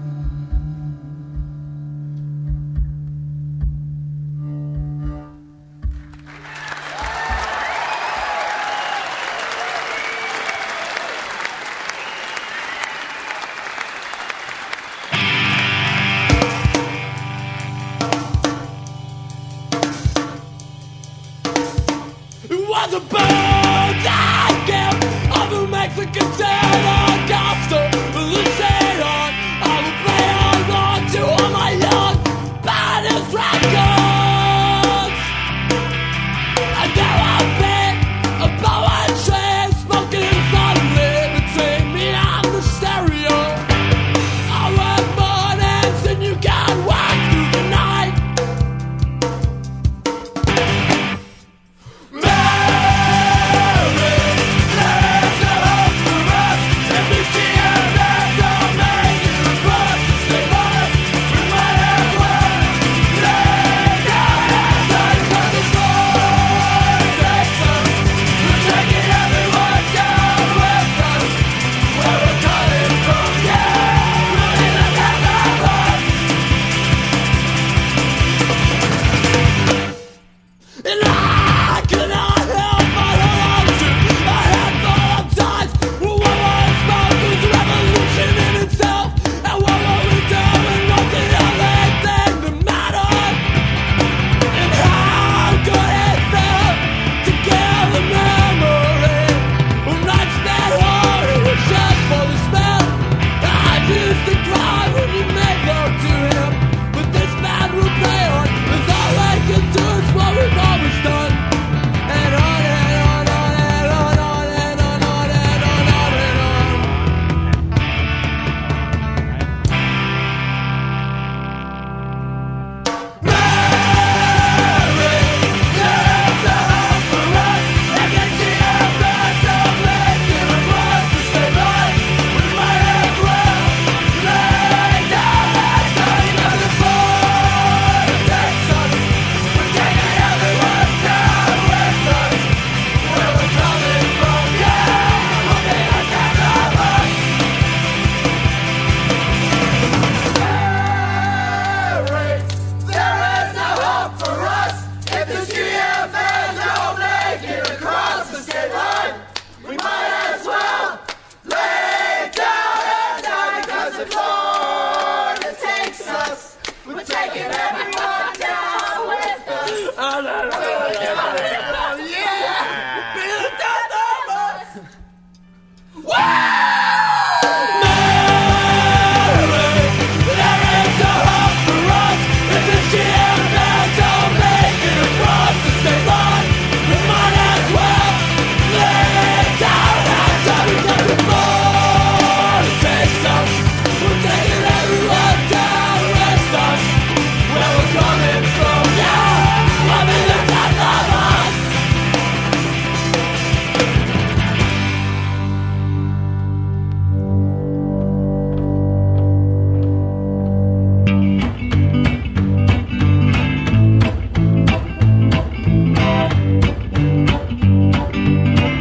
The birds I give of the Mexican sailor gospel the sailor. I will play along to all my young baddest records. And there I've been a poetry smoking suddenly between me and the stereo. I work mornings and you can walk through the night.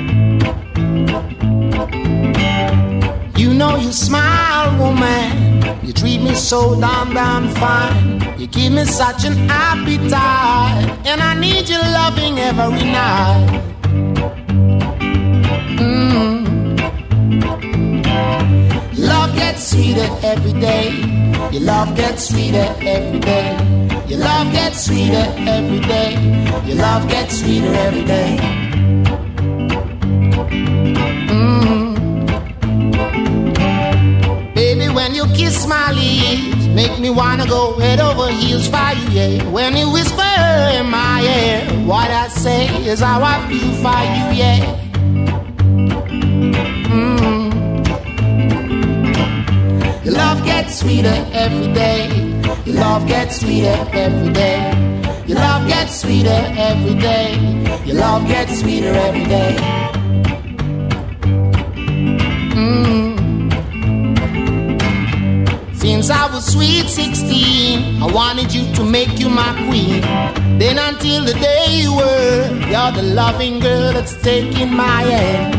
You smile, woman, You treat me so damn, damn fine. You give me such an appetite, and I need your loving every night. Mm. Love gets sweeter every day. Your love gets sweeter every day. Your love gets sweeter every day. Your love gets sweeter every day. Mm. Baby, when you kiss my lips, make me wanna go head over heels for you, yeah. When you whisper in my ear, what I say is how I feel for you, yeah. Mm. Your love gets sweeter every day. Your love gets sweeter every day. Your love gets sweeter every day. Your love gets sweeter every day. Mm. Since I was sweet sixteen, I wanted you to make you my queen. Then until the day you were, you're the loving girl that's taking my hand.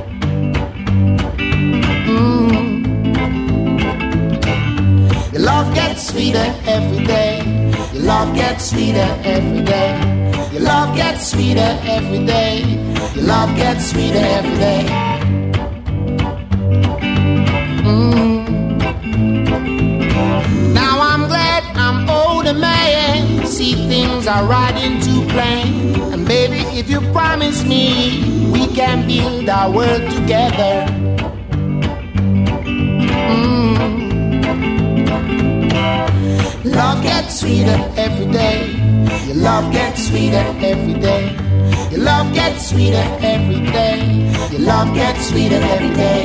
Mm. Your love gets sweeter every day. Your love gets sweeter every day. Your love gets sweeter every day. Your love gets sweeter every day. Mm. Now I'm glad I'm older man. See, things are right into plan. And baby, if you promise me, we can build our world together. Mm. Love gets sweeter every day. Your love gets sweeter every day. Your love gets sweeter every day. Your love gets sweeter every day.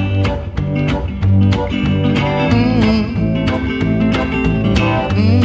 Mm. Mm.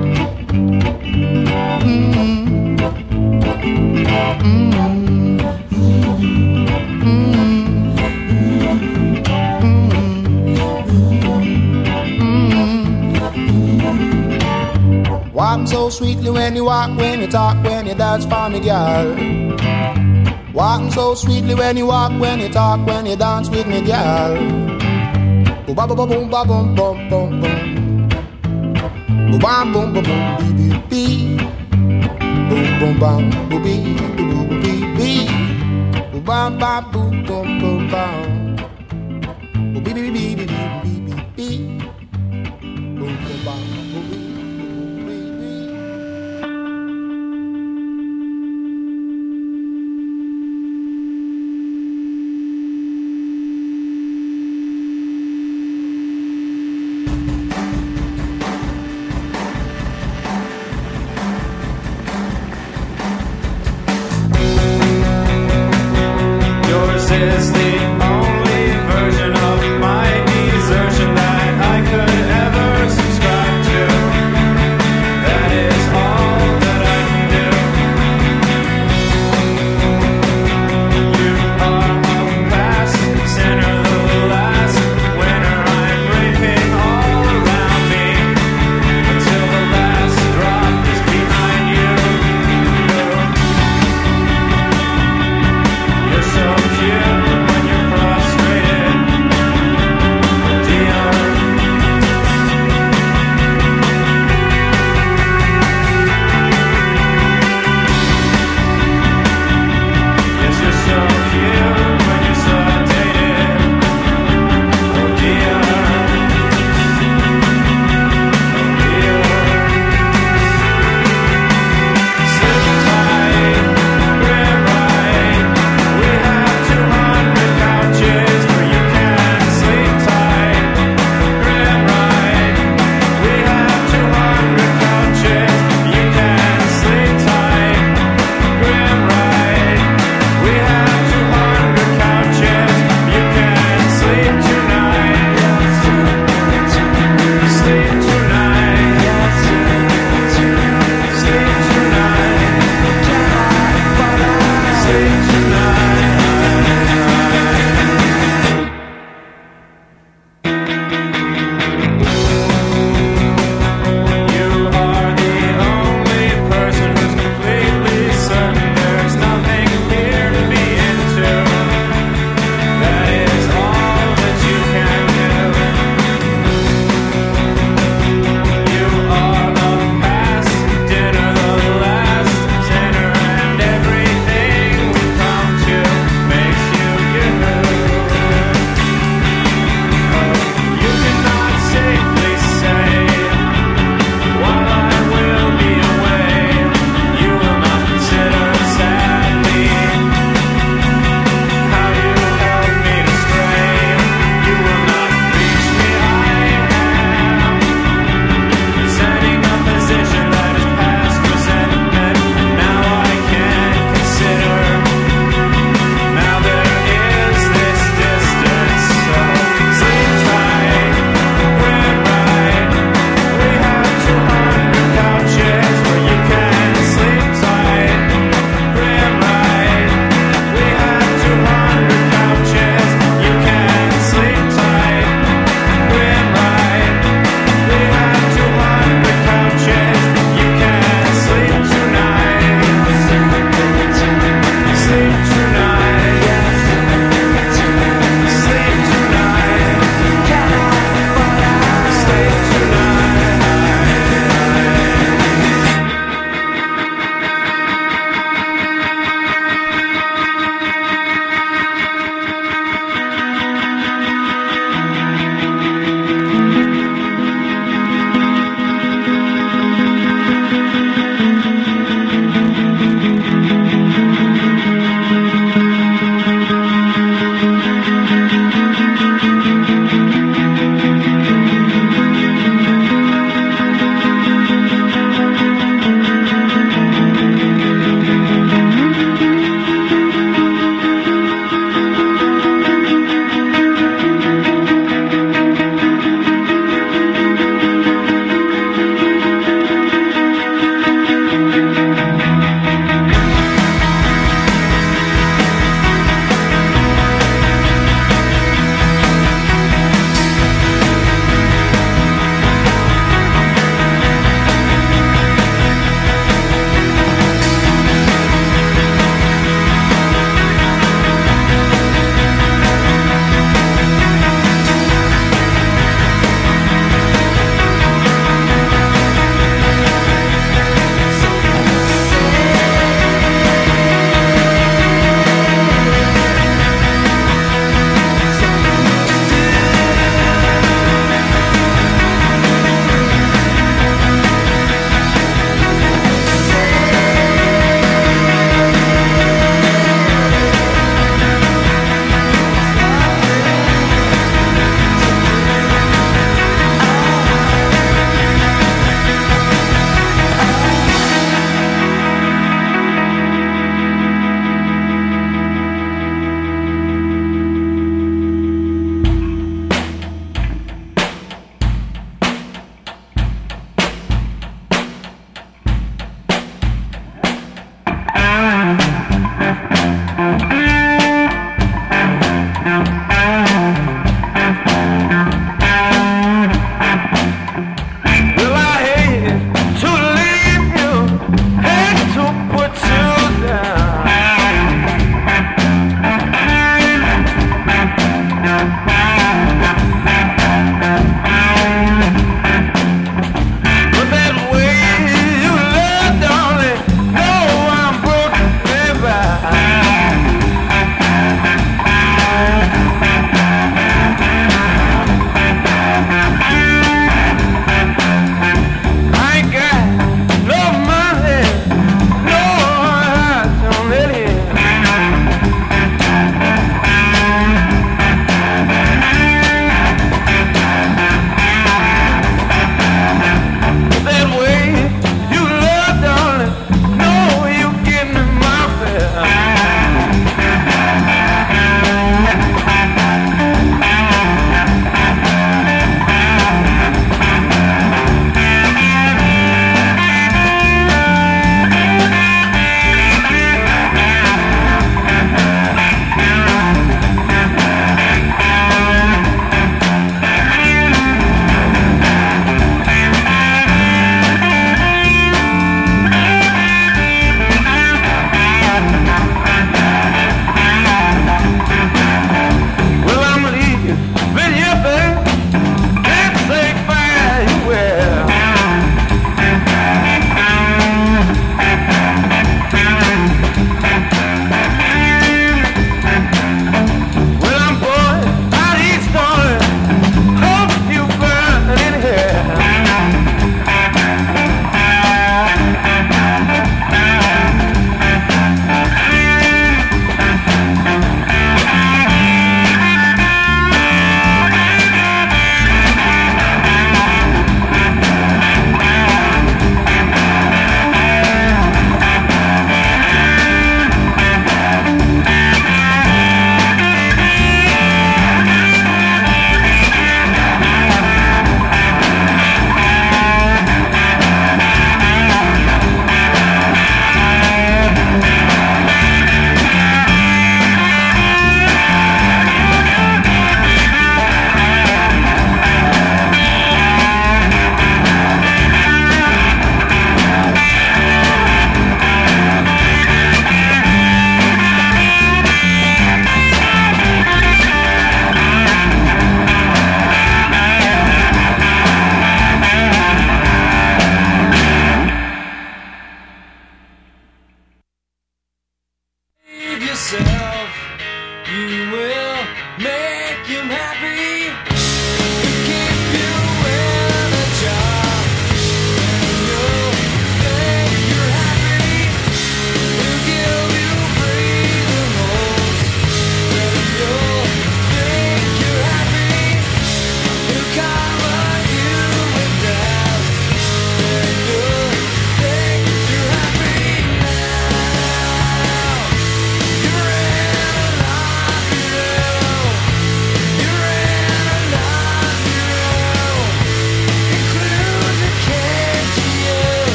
Walk so sweetly when you walk, when you talk, when you dance for me, girl. Walking so sweetly when you walk, when you talk, when you dance with me, girl. Boom, ba, boom, boom, ba, boom, boom, boom, boom. Boom, bam, boom, boom, boom, bee, bee, bee. Boom, boom, bam, boom, bee, boom, boom, bee, bee. Boom, bam, bam, boom, boom, boom, bam. Boom, bee, bee, bee, bee, bee, bee, bee, bee. Boom, boom, bam, boom, bee. Yours is the only version of my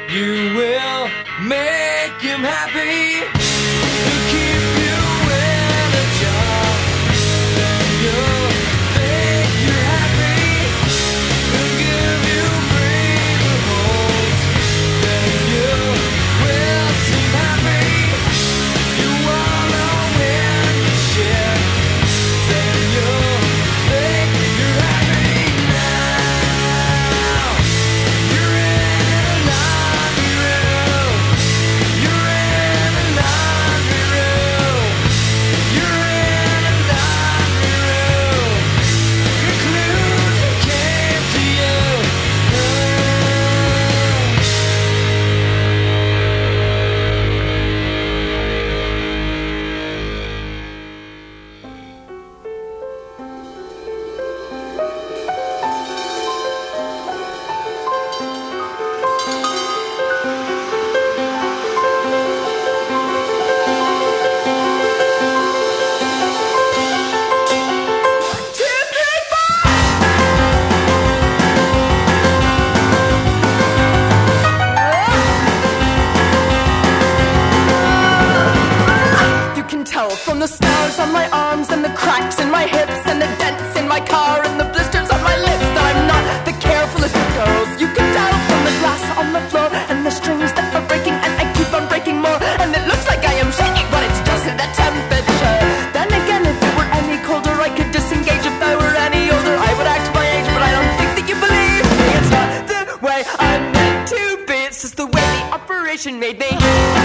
You will make him happy. He'll keep you in a job. Then you'll think you're happy. He'll give you breathing holes. Then you will seem happy. You wanna win the shit. Then you'll think you're happy now. You're in a laundry room. You're in a laundry room. You're in a laundry room. Conclusion came to you. You can tell from the scars on my arms and the cracks in my hips and the dents in my car and the blisters on my lips that I'm not the carefulest of girls. You can tell from the glass on the floor and the strings that are breaking and I keep on breaking more and it looks like I am shaking but it's just the temperature. Then again, if it were any colder I could disengage. If I were any older I would act my age, but I don't think that you believe me. It's not the way I'm meant to be, it's just the way the operation made me.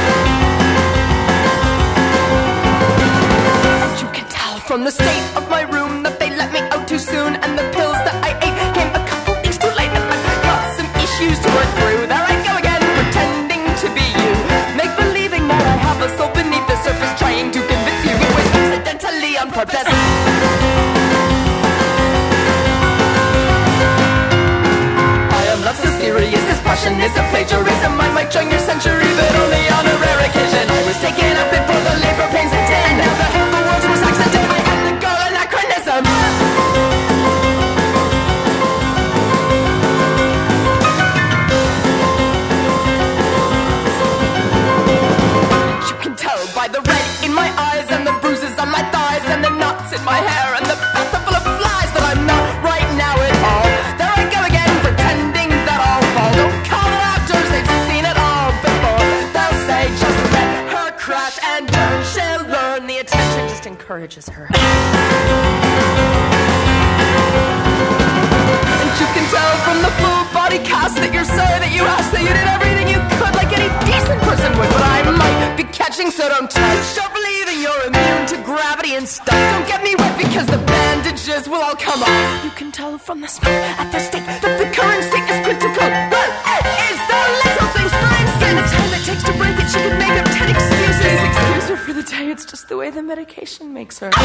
You can tell from the state of my room that they let me out too soon and the pills that I ate came a couple weeks too late and I've got some issues to work through. There I go again, pretending to be you, make believing that I have a soul beneath the surface, trying to convince you it was accidentally on purpose. I am not so serious, this passion is a plagiarism. I might join your century, but only on a rare occasion. I was taken up before the labor pains and din, and now the the words was accident. I am the girl anachronism. You can tell by the red in my eyes and the bruises on my thighs and the knots in my hair and the bathtub full of flies that I'm not right now at all. There I go again, pretending that I'll fall. Don't call it actors, they've seen it all before. They'll say just let her crash and burn. She'll learn the attention just encourages her. And you can tell from the full body cast that you're sorry that you asked, that you did everything you could like any decent person would, but I might be catching, so don't touch. Stop believing you're immune to gravity and stuff. Don't get me wet because the bandages will all come off. You can tell from the smell at the stake that the current state is critical. What is the little things, for instance? The time it takes to break it, she could make up ten excuses. Excuse her for the day, it's just the way the medication makes her.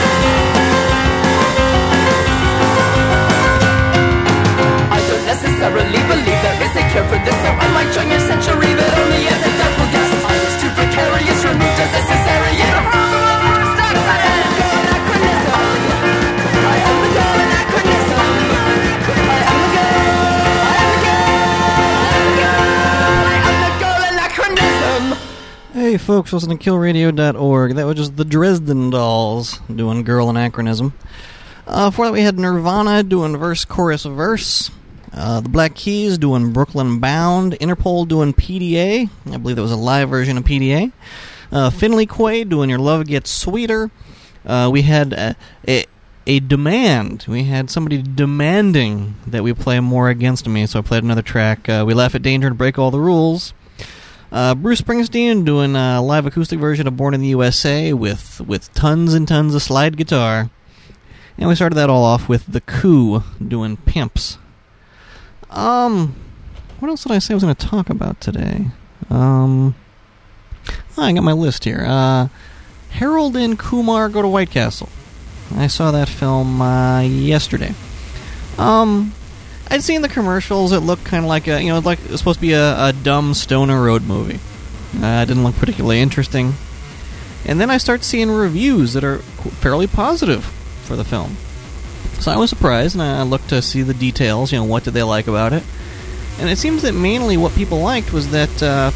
I don't necessarily believe there is a cure for this, so I might join your century, but only as a doubtful guest. I was too precarious, removed as a cesarean. I am the girl anachronism. I am the girl anachronism. I am the girl. I am the girl. I am the girl anachronism. Hey folks, listen to kill radio dot org. That was just the Dresden Dolls doing Girl Anachronism. Uh, before that we had Nirvana doing verse, chorus, verse. Uh, the Black Keys doing Brooklyn Bound. Interpol doing P D A. I believe that was a live version of P D A. Uh, Finley Quaye doing Your Love Gets Sweeter. Uh, we had a, a, a demand. We had somebody demanding that we play More Against Me, so I played another track. Uh, we Laugh at Danger and Break All the Rules. Uh, Bruce Springsteen doing a live acoustic version of Born in the U S A with, with tons and tons of slide guitar. And we started that all off with The Coup doing Pimps. Um, what else did I say I was going to talk about today? Um, oh, I got my list here. Uh, Harold and Kumar Go to White Castle. I saw that film uh, yesterday. Um, I'd seen the commercials. It looked kind of like a, you know, like it was supposed to be a, a dumb stoner road movie. Uh, it didn't look particularly interesting. And then I start seeing reviews that are fairly positive for the film. So I was surprised, and I looked to see the details, you know, what did they like about it. And it seems that mainly what people liked was that uh,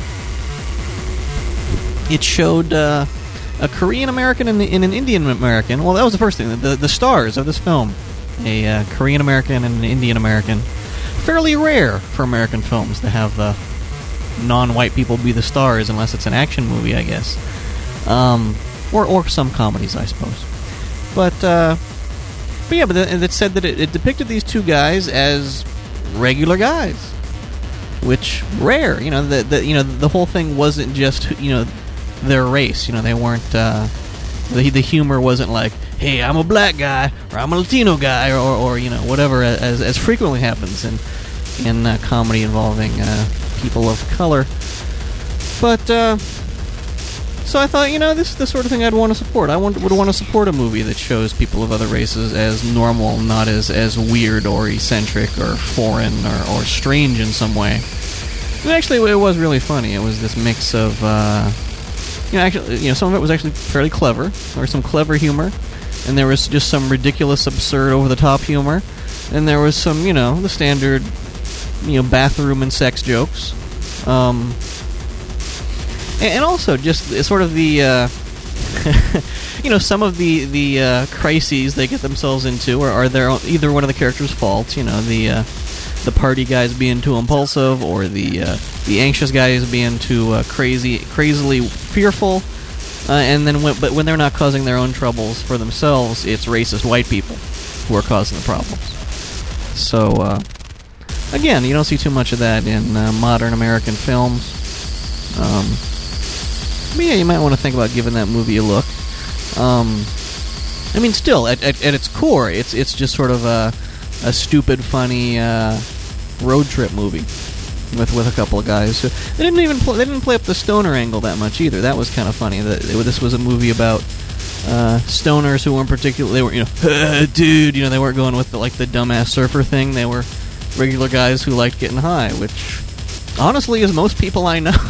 it showed uh, a Korean American and, and an Indian American. Well, that was the first thing. The, the stars of this film, a uh, Korean American and an Indian American. Fairly rare for American films to have uh, non-white people be the stars, unless it's an action movie, I guess. Um, or, or some comedies, I suppose. But, uh, but yeah, but it said that it, it depicted these two guys as regular guys, which rare. You know, the, the you know the whole thing wasn't just you know their race. You know, they weren't. Uh, the the humor wasn't like, hey, I'm a black guy or I'm a Latino guy or or, or you know whatever, as as frequently happens in in uh, comedy involving uh, people of color. But. Uh, So I thought, you know, this is the sort of thing I'd want to support. I want, would want to support a movie that shows people of other races as normal, not as, as weird or eccentric or foreign or, or strange in some way. And actually, it was really funny. It was this mix of, uh, you know, actually, you know, some of it was actually fairly clever. There was some clever humor, and there was just some ridiculous, absurd, over-the-top humor, and there was some, you know, the standard, you know, bathroom and sex jokes. Um... And also, just sort of the, uh, you know, some of the the uh, crises they get themselves into are, are their own, either one of the characters' faults. You know, the uh, the party guys being too impulsive, or the uh, the anxious guys being too uh, crazy, crazily fearful. Uh, and then, when, but when they're not causing their own troubles for themselves, it's racist white people who are causing the problems. So, uh, again, you don't see too much of that in uh, modern American films. Um, But yeah, you might want to think about giving that movie a look. Um, I mean, still, at, at, at its core, it's it's just sort of a, a stupid, funny uh, road trip movie with with a couple of guys. Who, they didn't even play, they didn't play up the stoner angle that much either. That was kind of funny. That it, this was a movie about uh, stoners who weren't particularly, they were, you know, dude, you know, they weren't going with the, like the dumbass surfer thing. They were regular guys who liked getting high, which honestly is most people I know.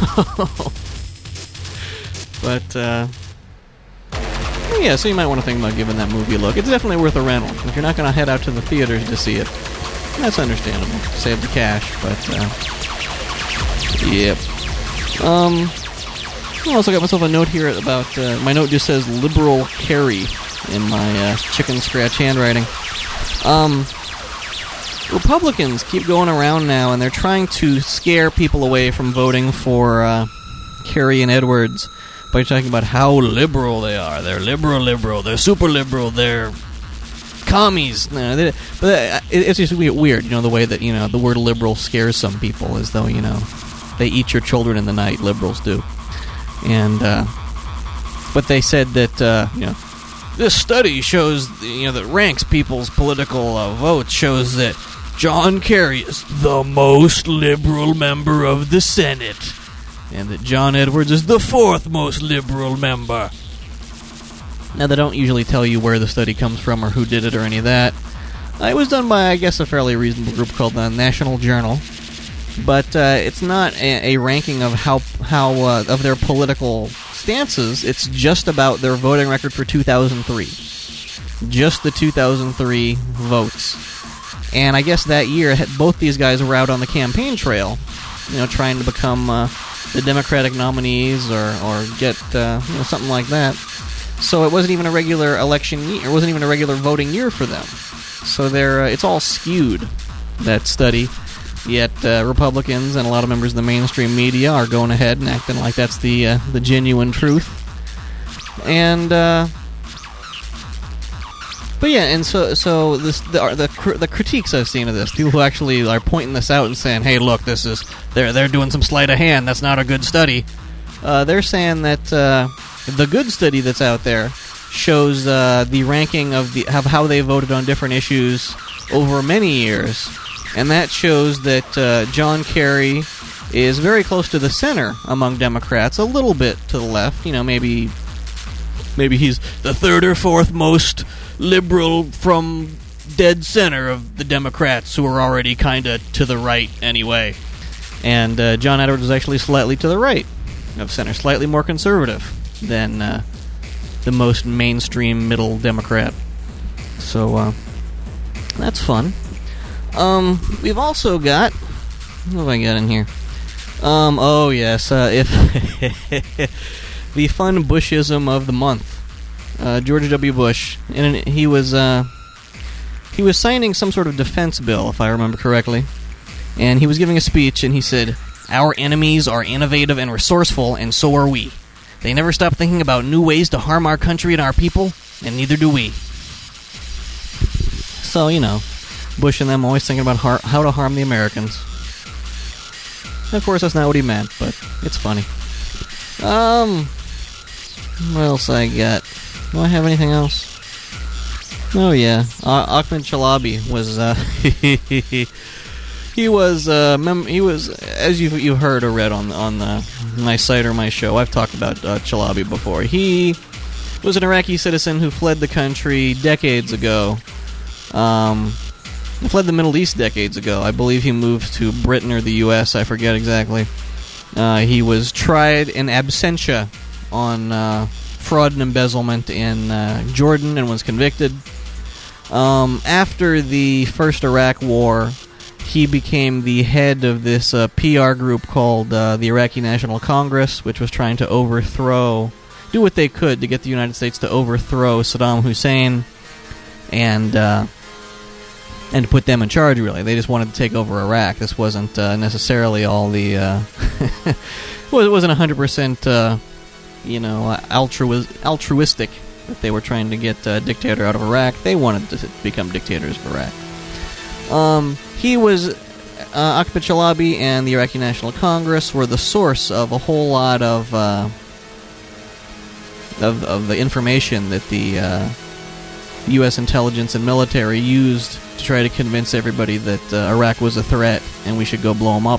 But, uh, yeah, so you might want to think about giving that movie a look. It's definitely worth a rental. If you're not going to head out to the theaters to see it, that's understandable. Save the cash, but, uh, yep. Um, I also got myself a note here about, uh, my note just says Liberal Carrie in my, uh, chicken scratch handwriting. Um, Republicans keep going around now, and they're trying to scare people away from voting for, uh, Carrie and Edwards by talking about how liberal they are. They're liberal, liberal. They're super liberal. They're commies. No, they, but it, it's just weird, you know, the way that, you know, the word liberal scares some people, as though, you know, they eat your children in the night. Liberals do. And, uh, but they said that, uh, you know, this study shows, you know, that ranks people's political uh, votes, shows that John Kerry is the most liberal member of the Senate, and that John Edwards is the fourth most liberal member. Now, they don't usually tell you where the study comes from or who did it or any of that. Uh, it was done by, I guess, a fairly reasonable group called the National Journal. But uh, it's not a, a ranking of how how uh, of their political stances. It's just about their voting record for two thousand three. Just the two thousand three votes. And I guess that year, both these guys were out on the campaign trail, you know, trying to become uh, the Democratic nominees or, or get uh, you know, something like that. So it wasn't even a regular election year. It wasn't even a regular voting year for them. So they're uh, it's all skewed, that study. Yet uh, Republicans and a lot of members of the mainstream media are going ahead and acting like that's the uh, the genuine truth. And uh, but yeah, and so so this the the, the critiques I've seen of this, people who actually are pointing this out and saying, "Hey, look, this is they're they're doing some sleight of hand. That's not a good study." Uh, they're saying that uh, the good study that's out there shows uh, the ranking of the of how they voted on different issues over many years. And that shows that uh, John Kerry is very close to the center among Democrats, a little bit to the left. You know, maybe maybe he's the third or fourth most liberal from dead center of the Democrats, who are already kind of to the right anyway. And uh, John Edwards is actually slightly to the right of center, slightly more conservative than uh, the most mainstream middle Democrat. So uh, that's fun. Um, we've also got What have I got in here? Um, oh yes, uh, if the fun Bushism of the month, uh, George W. Bush, and he was uh, he was signing some sort of defense bill, if I remember correctly, and he was giving a speech, and he said, "Our enemies are innovative and resourceful, and so are we. They never stop thinking about new ways to harm our country and our people, and neither do we." So, you know, Bush and them always thinking about har- how to harm the Americans. Of course, that's not what he meant, but it's funny. Um, what else I got? Do I have anything else? Oh yeah, uh, Ahmed Chalabi was. Uh, he was. Uh, mem- he was, as you you heard or read on on the, my site or my show. I've talked about uh, Chalabi before. He was an Iraqi citizen who fled the country decades ago. Um. He fled the Middle East decades ago. I believe he moved to Britain or the U S I forget exactly. Uh, he was tried in absentia on uh, fraud and embezzlement in uh, Jordan and was convicted. Um, after the first Iraq War, he became the head of this uh, P R group called uh, the Iraqi National Congress, which was trying to overthrow, do what they could to get the United States to overthrow Saddam Hussein and... Uh, And to put them in charge, really. They just wanted to take over Iraq. This wasn't uh, necessarily all the... Uh, well, it wasn't one hundred percent, uh, you know, altru- altruistic that they were trying to get a dictator out of Iraq. They wanted to become dictators of Iraq. Um, he was... Uh, Ahmed Chalabi and the Iraqi National Congress were the source of a whole lot of... Uh, of, of the information that the... Uh, U S intelligence and military used to try to convince everybody that uh, Iraq was a threat and we should go blow them up.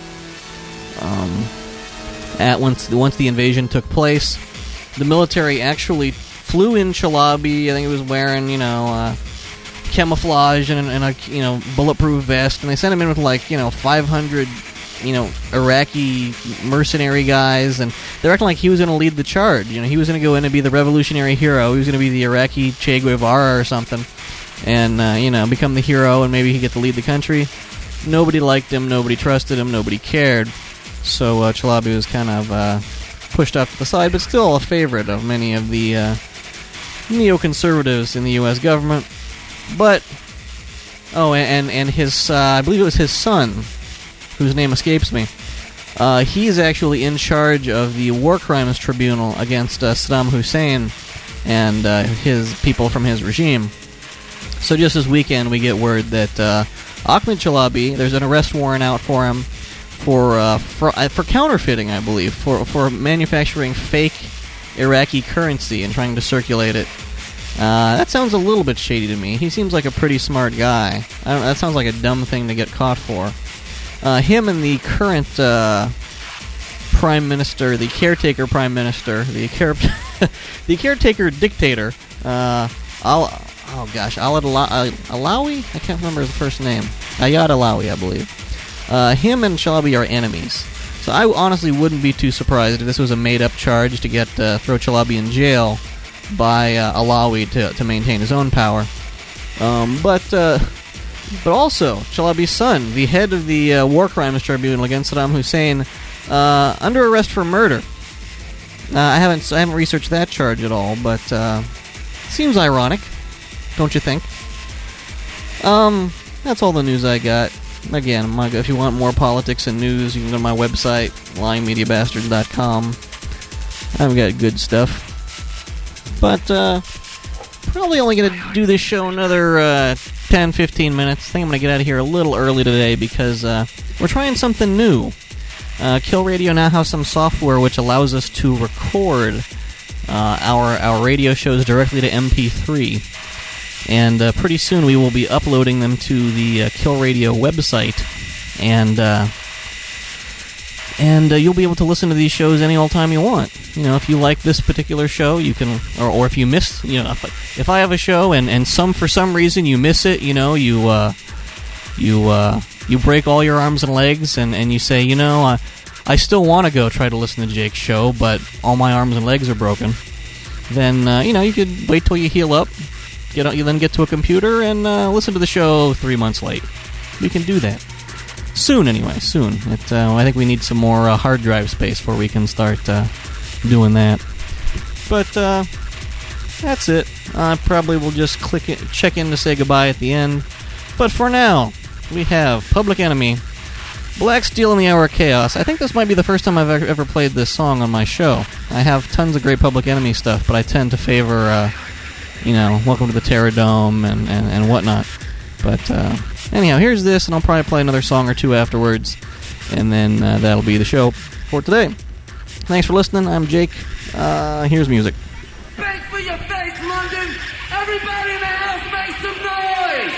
Um, at once, once the invasion took place, the military actually flew in Chalabi. I think he was wearing, you know, uh, camouflage and, and a you know bulletproof vest, and they sent him in with like you know five hundred you know Iraqi mercenary guys, and they're acting like he was going to lead the charge. You know, he was going to go in and be the revolutionary hero. He was going to be the Iraqi Che Guevara or something, and uh, you know become the hero, and maybe he'd get to lead the country. Nobody liked him. Nobody trusted him. Nobody cared. So uh, Chalabi was kind of uh, pushed off to the side, but still a favorite of many of the uh, neoconservatives in the U S government. But oh, and and his uh, I believe it was his son, whose name escapes me. Uh, he is actually in charge of the War Crimes Tribunal against uh, Saddam Hussein and uh, his people from his regime. So just this weekend, we get word that uh, Ahmed Chalabi, there's an arrest warrant out for him for uh, for, uh, for counterfeiting, I believe, for for manufacturing fake Iraqi currency and trying to circulate it. Uh, that sounds a little bit shady to me. He seems like a pretty smart guy. I don't, that sounds like a dumb thing to get caught for. Uh, him and the current uh, prime minister, the caretaker prime minister, the care the caretaker dictator, uh, Al- oh gosh, Alad Alawi? I can't remember his first name. Ayad Alawi, I believe. Uh, him and Chalabi are enemies. So I honestly wouldn't be too surprised if this was a made-up charge to get uh, throw Chalabi in jail by uh, Alawi to to maintain his own power. Um, but. Uh, But also, Chalabi's son, the head of the uh, War Crimes Tribunal against Saddam Hussein, uh, under arrest for murder. Uh, I haven't I haven't researched that charge at all, but uh, seems ironic, don't you think? Um, that's all the news I got. Again, my, if you want more politics and news, you can go to my website, lying media bastards dot com. I've got good stuff. But, uh, probably only going to do this show another uh, ten to fifteen minutes. I think I'm going to get out of here a little early today because uh, we're trying something new. Uh, Kill Radio now has some software which allows us to record uh, our our radio shows directly to M P three. And uh, pretty soon we will be uploading them to the uh, Kill Radio website. And uh, and uh, you'll be able to listen to these shows any old time you want. You know, if you like this particular show, you can, or, or if you miss, you know, if, if I have a show and, and some for some reason you miss it, you know, you uh, you uh, you break all your arms and legs, and, and you say, you know, I, I still want to go try to listen to Jake's show, but all my arms and legs are broken. Then uh, you know, you could wait till you heal up, get you then get to a computer and uh, listen to the show three months late. We can do that. Soon, anyway, soon. It, uh, I think we need some more uh, hard drive space before we can start uh, doing that. But uh, that's it. I probably will just click it, check in to say goodbye at the end. But for now, we have Public Enemy, Black Steel in the Hour of Chaos. I think this might be the first time I've ever, ever played this song on my show. I have tons of great Public Enemy stuff, but I tend to favor, uh, you know, Welcome to the Terror Dome and, and, and whatnot. But uh, anyhow, here's this, and I'll probably play another song or two afterwards, and then uh, that'll be the show for today. Thanks for listening. I'm Jake. Uh, here's music. Thanks for your face, London. Everybody in the house make some noise.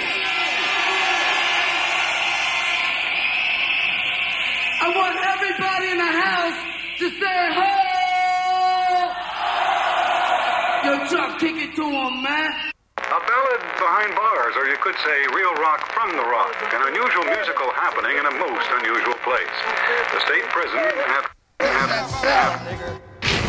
I want everybody in the house to say ho. Yo, Chuck, kick it to him, man. A ballad behind bars, or you could say real rock from the rock. An unusual musical happening in a most unusual place. The state prison have... have, have.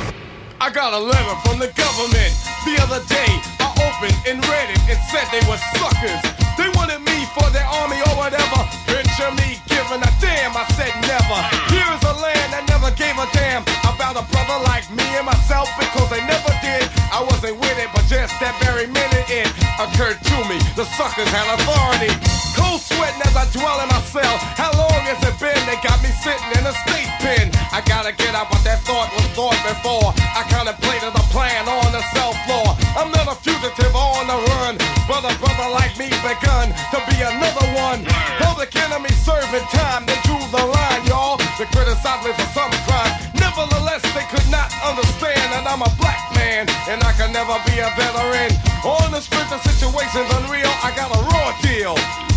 I got a letter from the government the other day. I opened and read it and said they were suckers. They wanted me for their army or whatever. Picture me giving a damn, I said never. Here's a land that never gave a damn about a brother like me and myself, because they never did. I wasn't with it, but just that very minute it occurred to me. The suckers had authority. Cold sweating as I dwell in my cell. How long has it been? They got me sitting in a state pen. I gotta get out, but that thought was thought before. I contemplated a plan on the cell floor. I'm not a fugitive on the run, but a brother like me begun to be another one. Public enemy serving time, they drew the line, y'all. They criticized me for some crime. Nevertheless, they could not understand that I'm a black man, and I can never be a veteran. On the strength of situations unreal, I got a raw deal,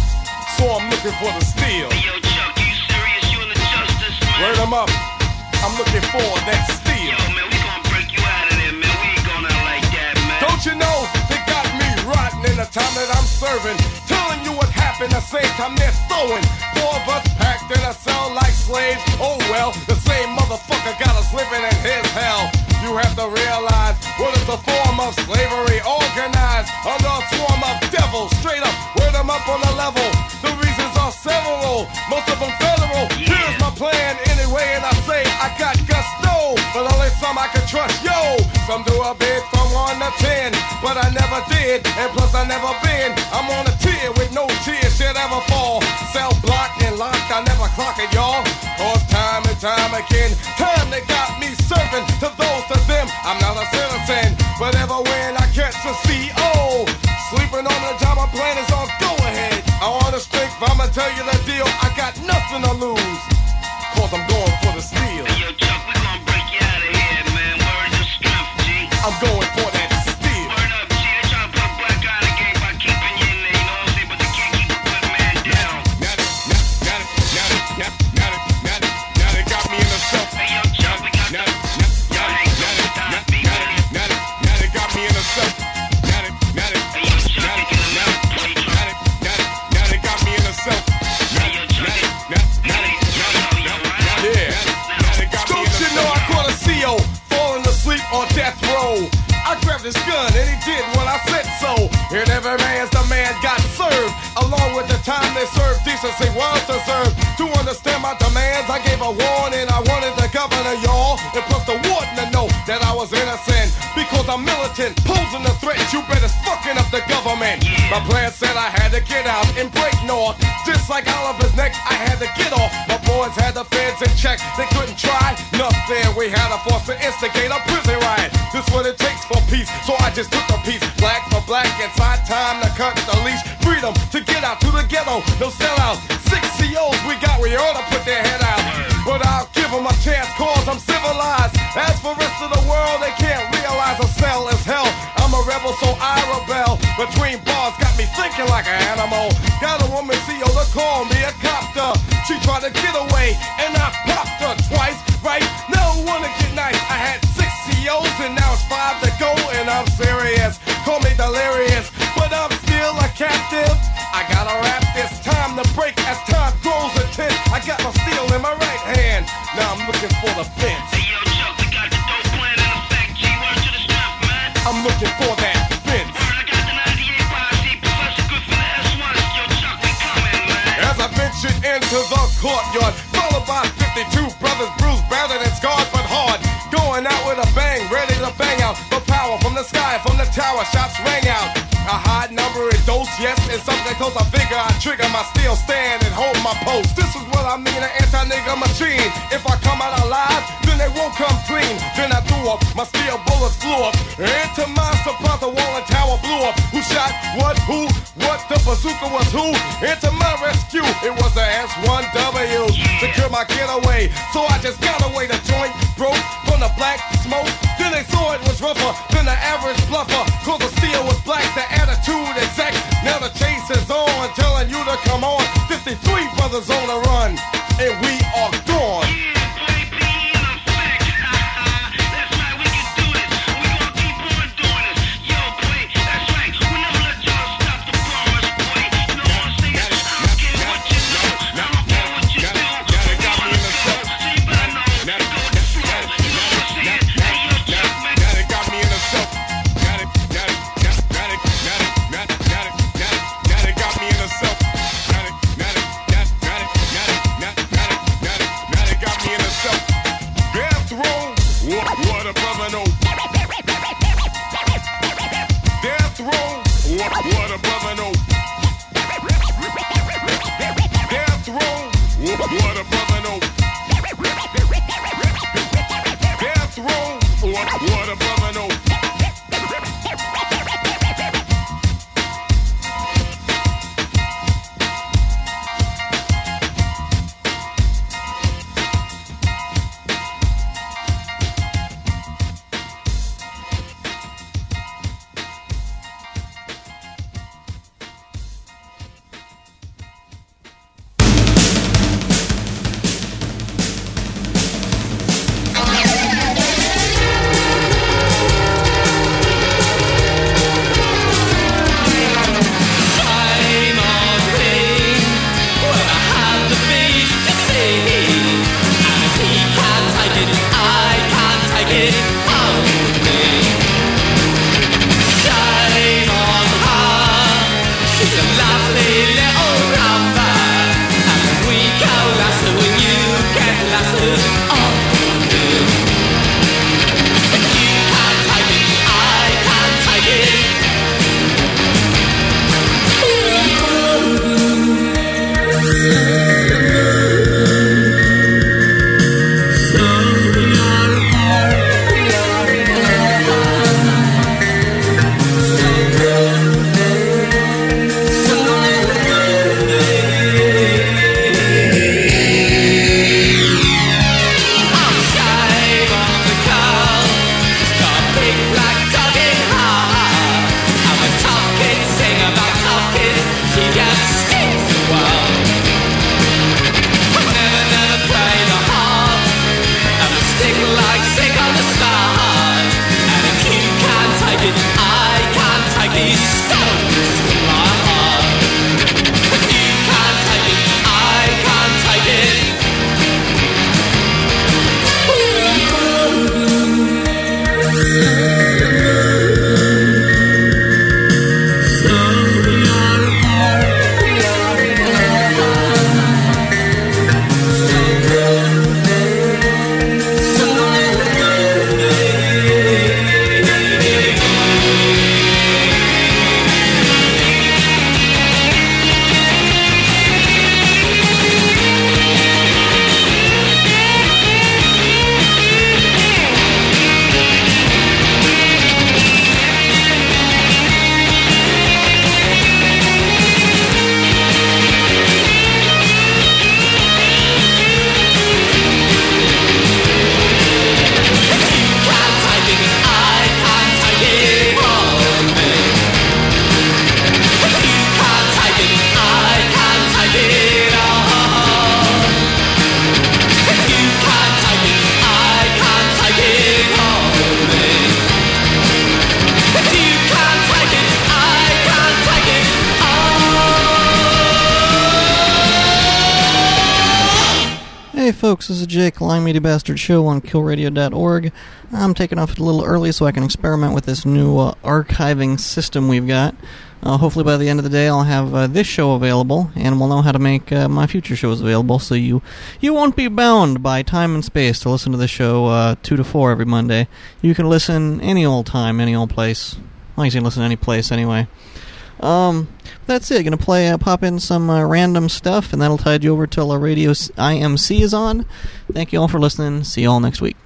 so I'm looking for the steel. Hey, yo, Chuck, you serious? You in the justice, man? Word 'em up. I'm looking for that steel. Yo, man, we gonna break you out of there, man. We ain't going out like that, man. Don't you know they got me rotten in the time that I'm serving, telling you what happened the same time they're throwing. Four of us packed in a cell like slaves. Oh well, the same motherfucker got us living in his hell. You have to realize what is a form of slavery, organized under a swarm of devils. Straight up, word 'em up on the level. The reasons are several, most of them federal. Yeah. Here's my plan anyway, and I say I got gusto, but only some I can trust. Yo, some do a bid from one to ten, but I never did, and plus I never been. I'm on a tier with no tears should ever fall. Cell blocked and locked, I never clock it, y'all. Cause time and time again, time they got me serving to those to them. I'm not a citizen, but ever when I catch a C O, sleeping on the job, my plan is on go ahead. I want the strength, I'ma tell you the deal. I got nothing to lose, cause I'm going for the steel. Hey, yo, Chuck, we gonna break you out of here, man. Word of strength, G. I'm going for that steel. Word up, G. They try to put a black eye in the game by keeping you in there, you know what I'm saying? But they can't keep a good man down. Now they, now, now they, now they, now, now they, now they, now they got me in the cell. Hey, yo, Chuck, we got now, the... now, now, now, now, now, now, now, they, now they got me in the cell. Now they, now they, Hey, yo, Chuck, now they they, get him out. now they, now they, now they, now they got me in the cell. Now Hey, yo, Chuck, they, they... now, now they, now they, now they, now they, yeah. Now they got me in the cell. Don't you know I caught a C O falling asleep on death row? I grabbed his gun and he did what I said so. And every man's the man got served. Along with the time they served, decency was deserved. To understand my demands, I gave a warning. I wanted the governor, y'all, and plus the warden to know that I was innocent. Because I'm militant, posing a threat. You better fucking up the government. My plan said I had to get out and break north. Just like Oliver's neck, I had to get off. My boys had the feds in check. They couldn't try nothing. We had a force to instigate a prison riot. This what it takes for peace, so I just took a piece. Black for black, inside time to cut the leash. Freedom to get out to the ghetto, no sellout. Six C Os we got, we ought to put their head out. But I'll give them a chance, cause I'm civilized. As for rest of the world, they can't realize a cell is hell. I'm a rebel, so I rebel. Between bars, got me thinking like an animal. Got a woman C O to call me a copter. She tried to get away, and I popped her twice, right? Now I wanna get nice. I had six C Os, and now it's five to go, and I'm serious. Call me delirious, but I'm still a captive. I gotta rap this time to break as time grows intense. I got my steel in my right hand. Now I'm looking for the fence. Hey, yo, Chuck, we got the dope plan in effect. G, word to the strength, man. I'm looking for that fence. Word, I got the ninety-eight five C, Professor Griffin, the S one. Yo, Chuck, we coming, man. As I ventured in to the courtyard, followed by fifty-two brothers, bruised, battered, and scarred but hard. Going out with a bang, ready to bang out the power from the sky, from the tower, shots rang out. A high number is dose, yes, and something close. I figure I trigger my steel stand and hold my post. This is what I mean, an anti-nigga machine. If I come out alive, then they won't come clean. Then I threw up, my steel bullets flew up. Into my surprise, the wall and tower blew up. Who shot what, who, what, the bazooka was who? Into my rescue, it was the S one W. Secure my getaway, so I just got away. The joint broke from the black smoke. Then they saw it was rougher than the average bluffer. Cause the steel was black, the attitude exact. Now the chase is on, telling you to come on. fifty-three brothers on the run, and we are gone. Hey folks, this is Jake, Lying Media Bastard Show on kill radio dot org. I'm taking off a little early so I can experiment with this new uh, archiving system we've got. Uh, hopefully by the end of the day I'll have uh, this show available, and we'll know how to make uh, my future shows available, so you you won't be bound by time and space to listen to the show uh, two to four every Monday. You can listen any old time, any old place. Well, you can listen any place anyway. Um, that's it. Gonna play, uh, pop in some uh, random stuff, and that'll tide you over till our radio I M C is on. Thank you all for listening. See you all next week.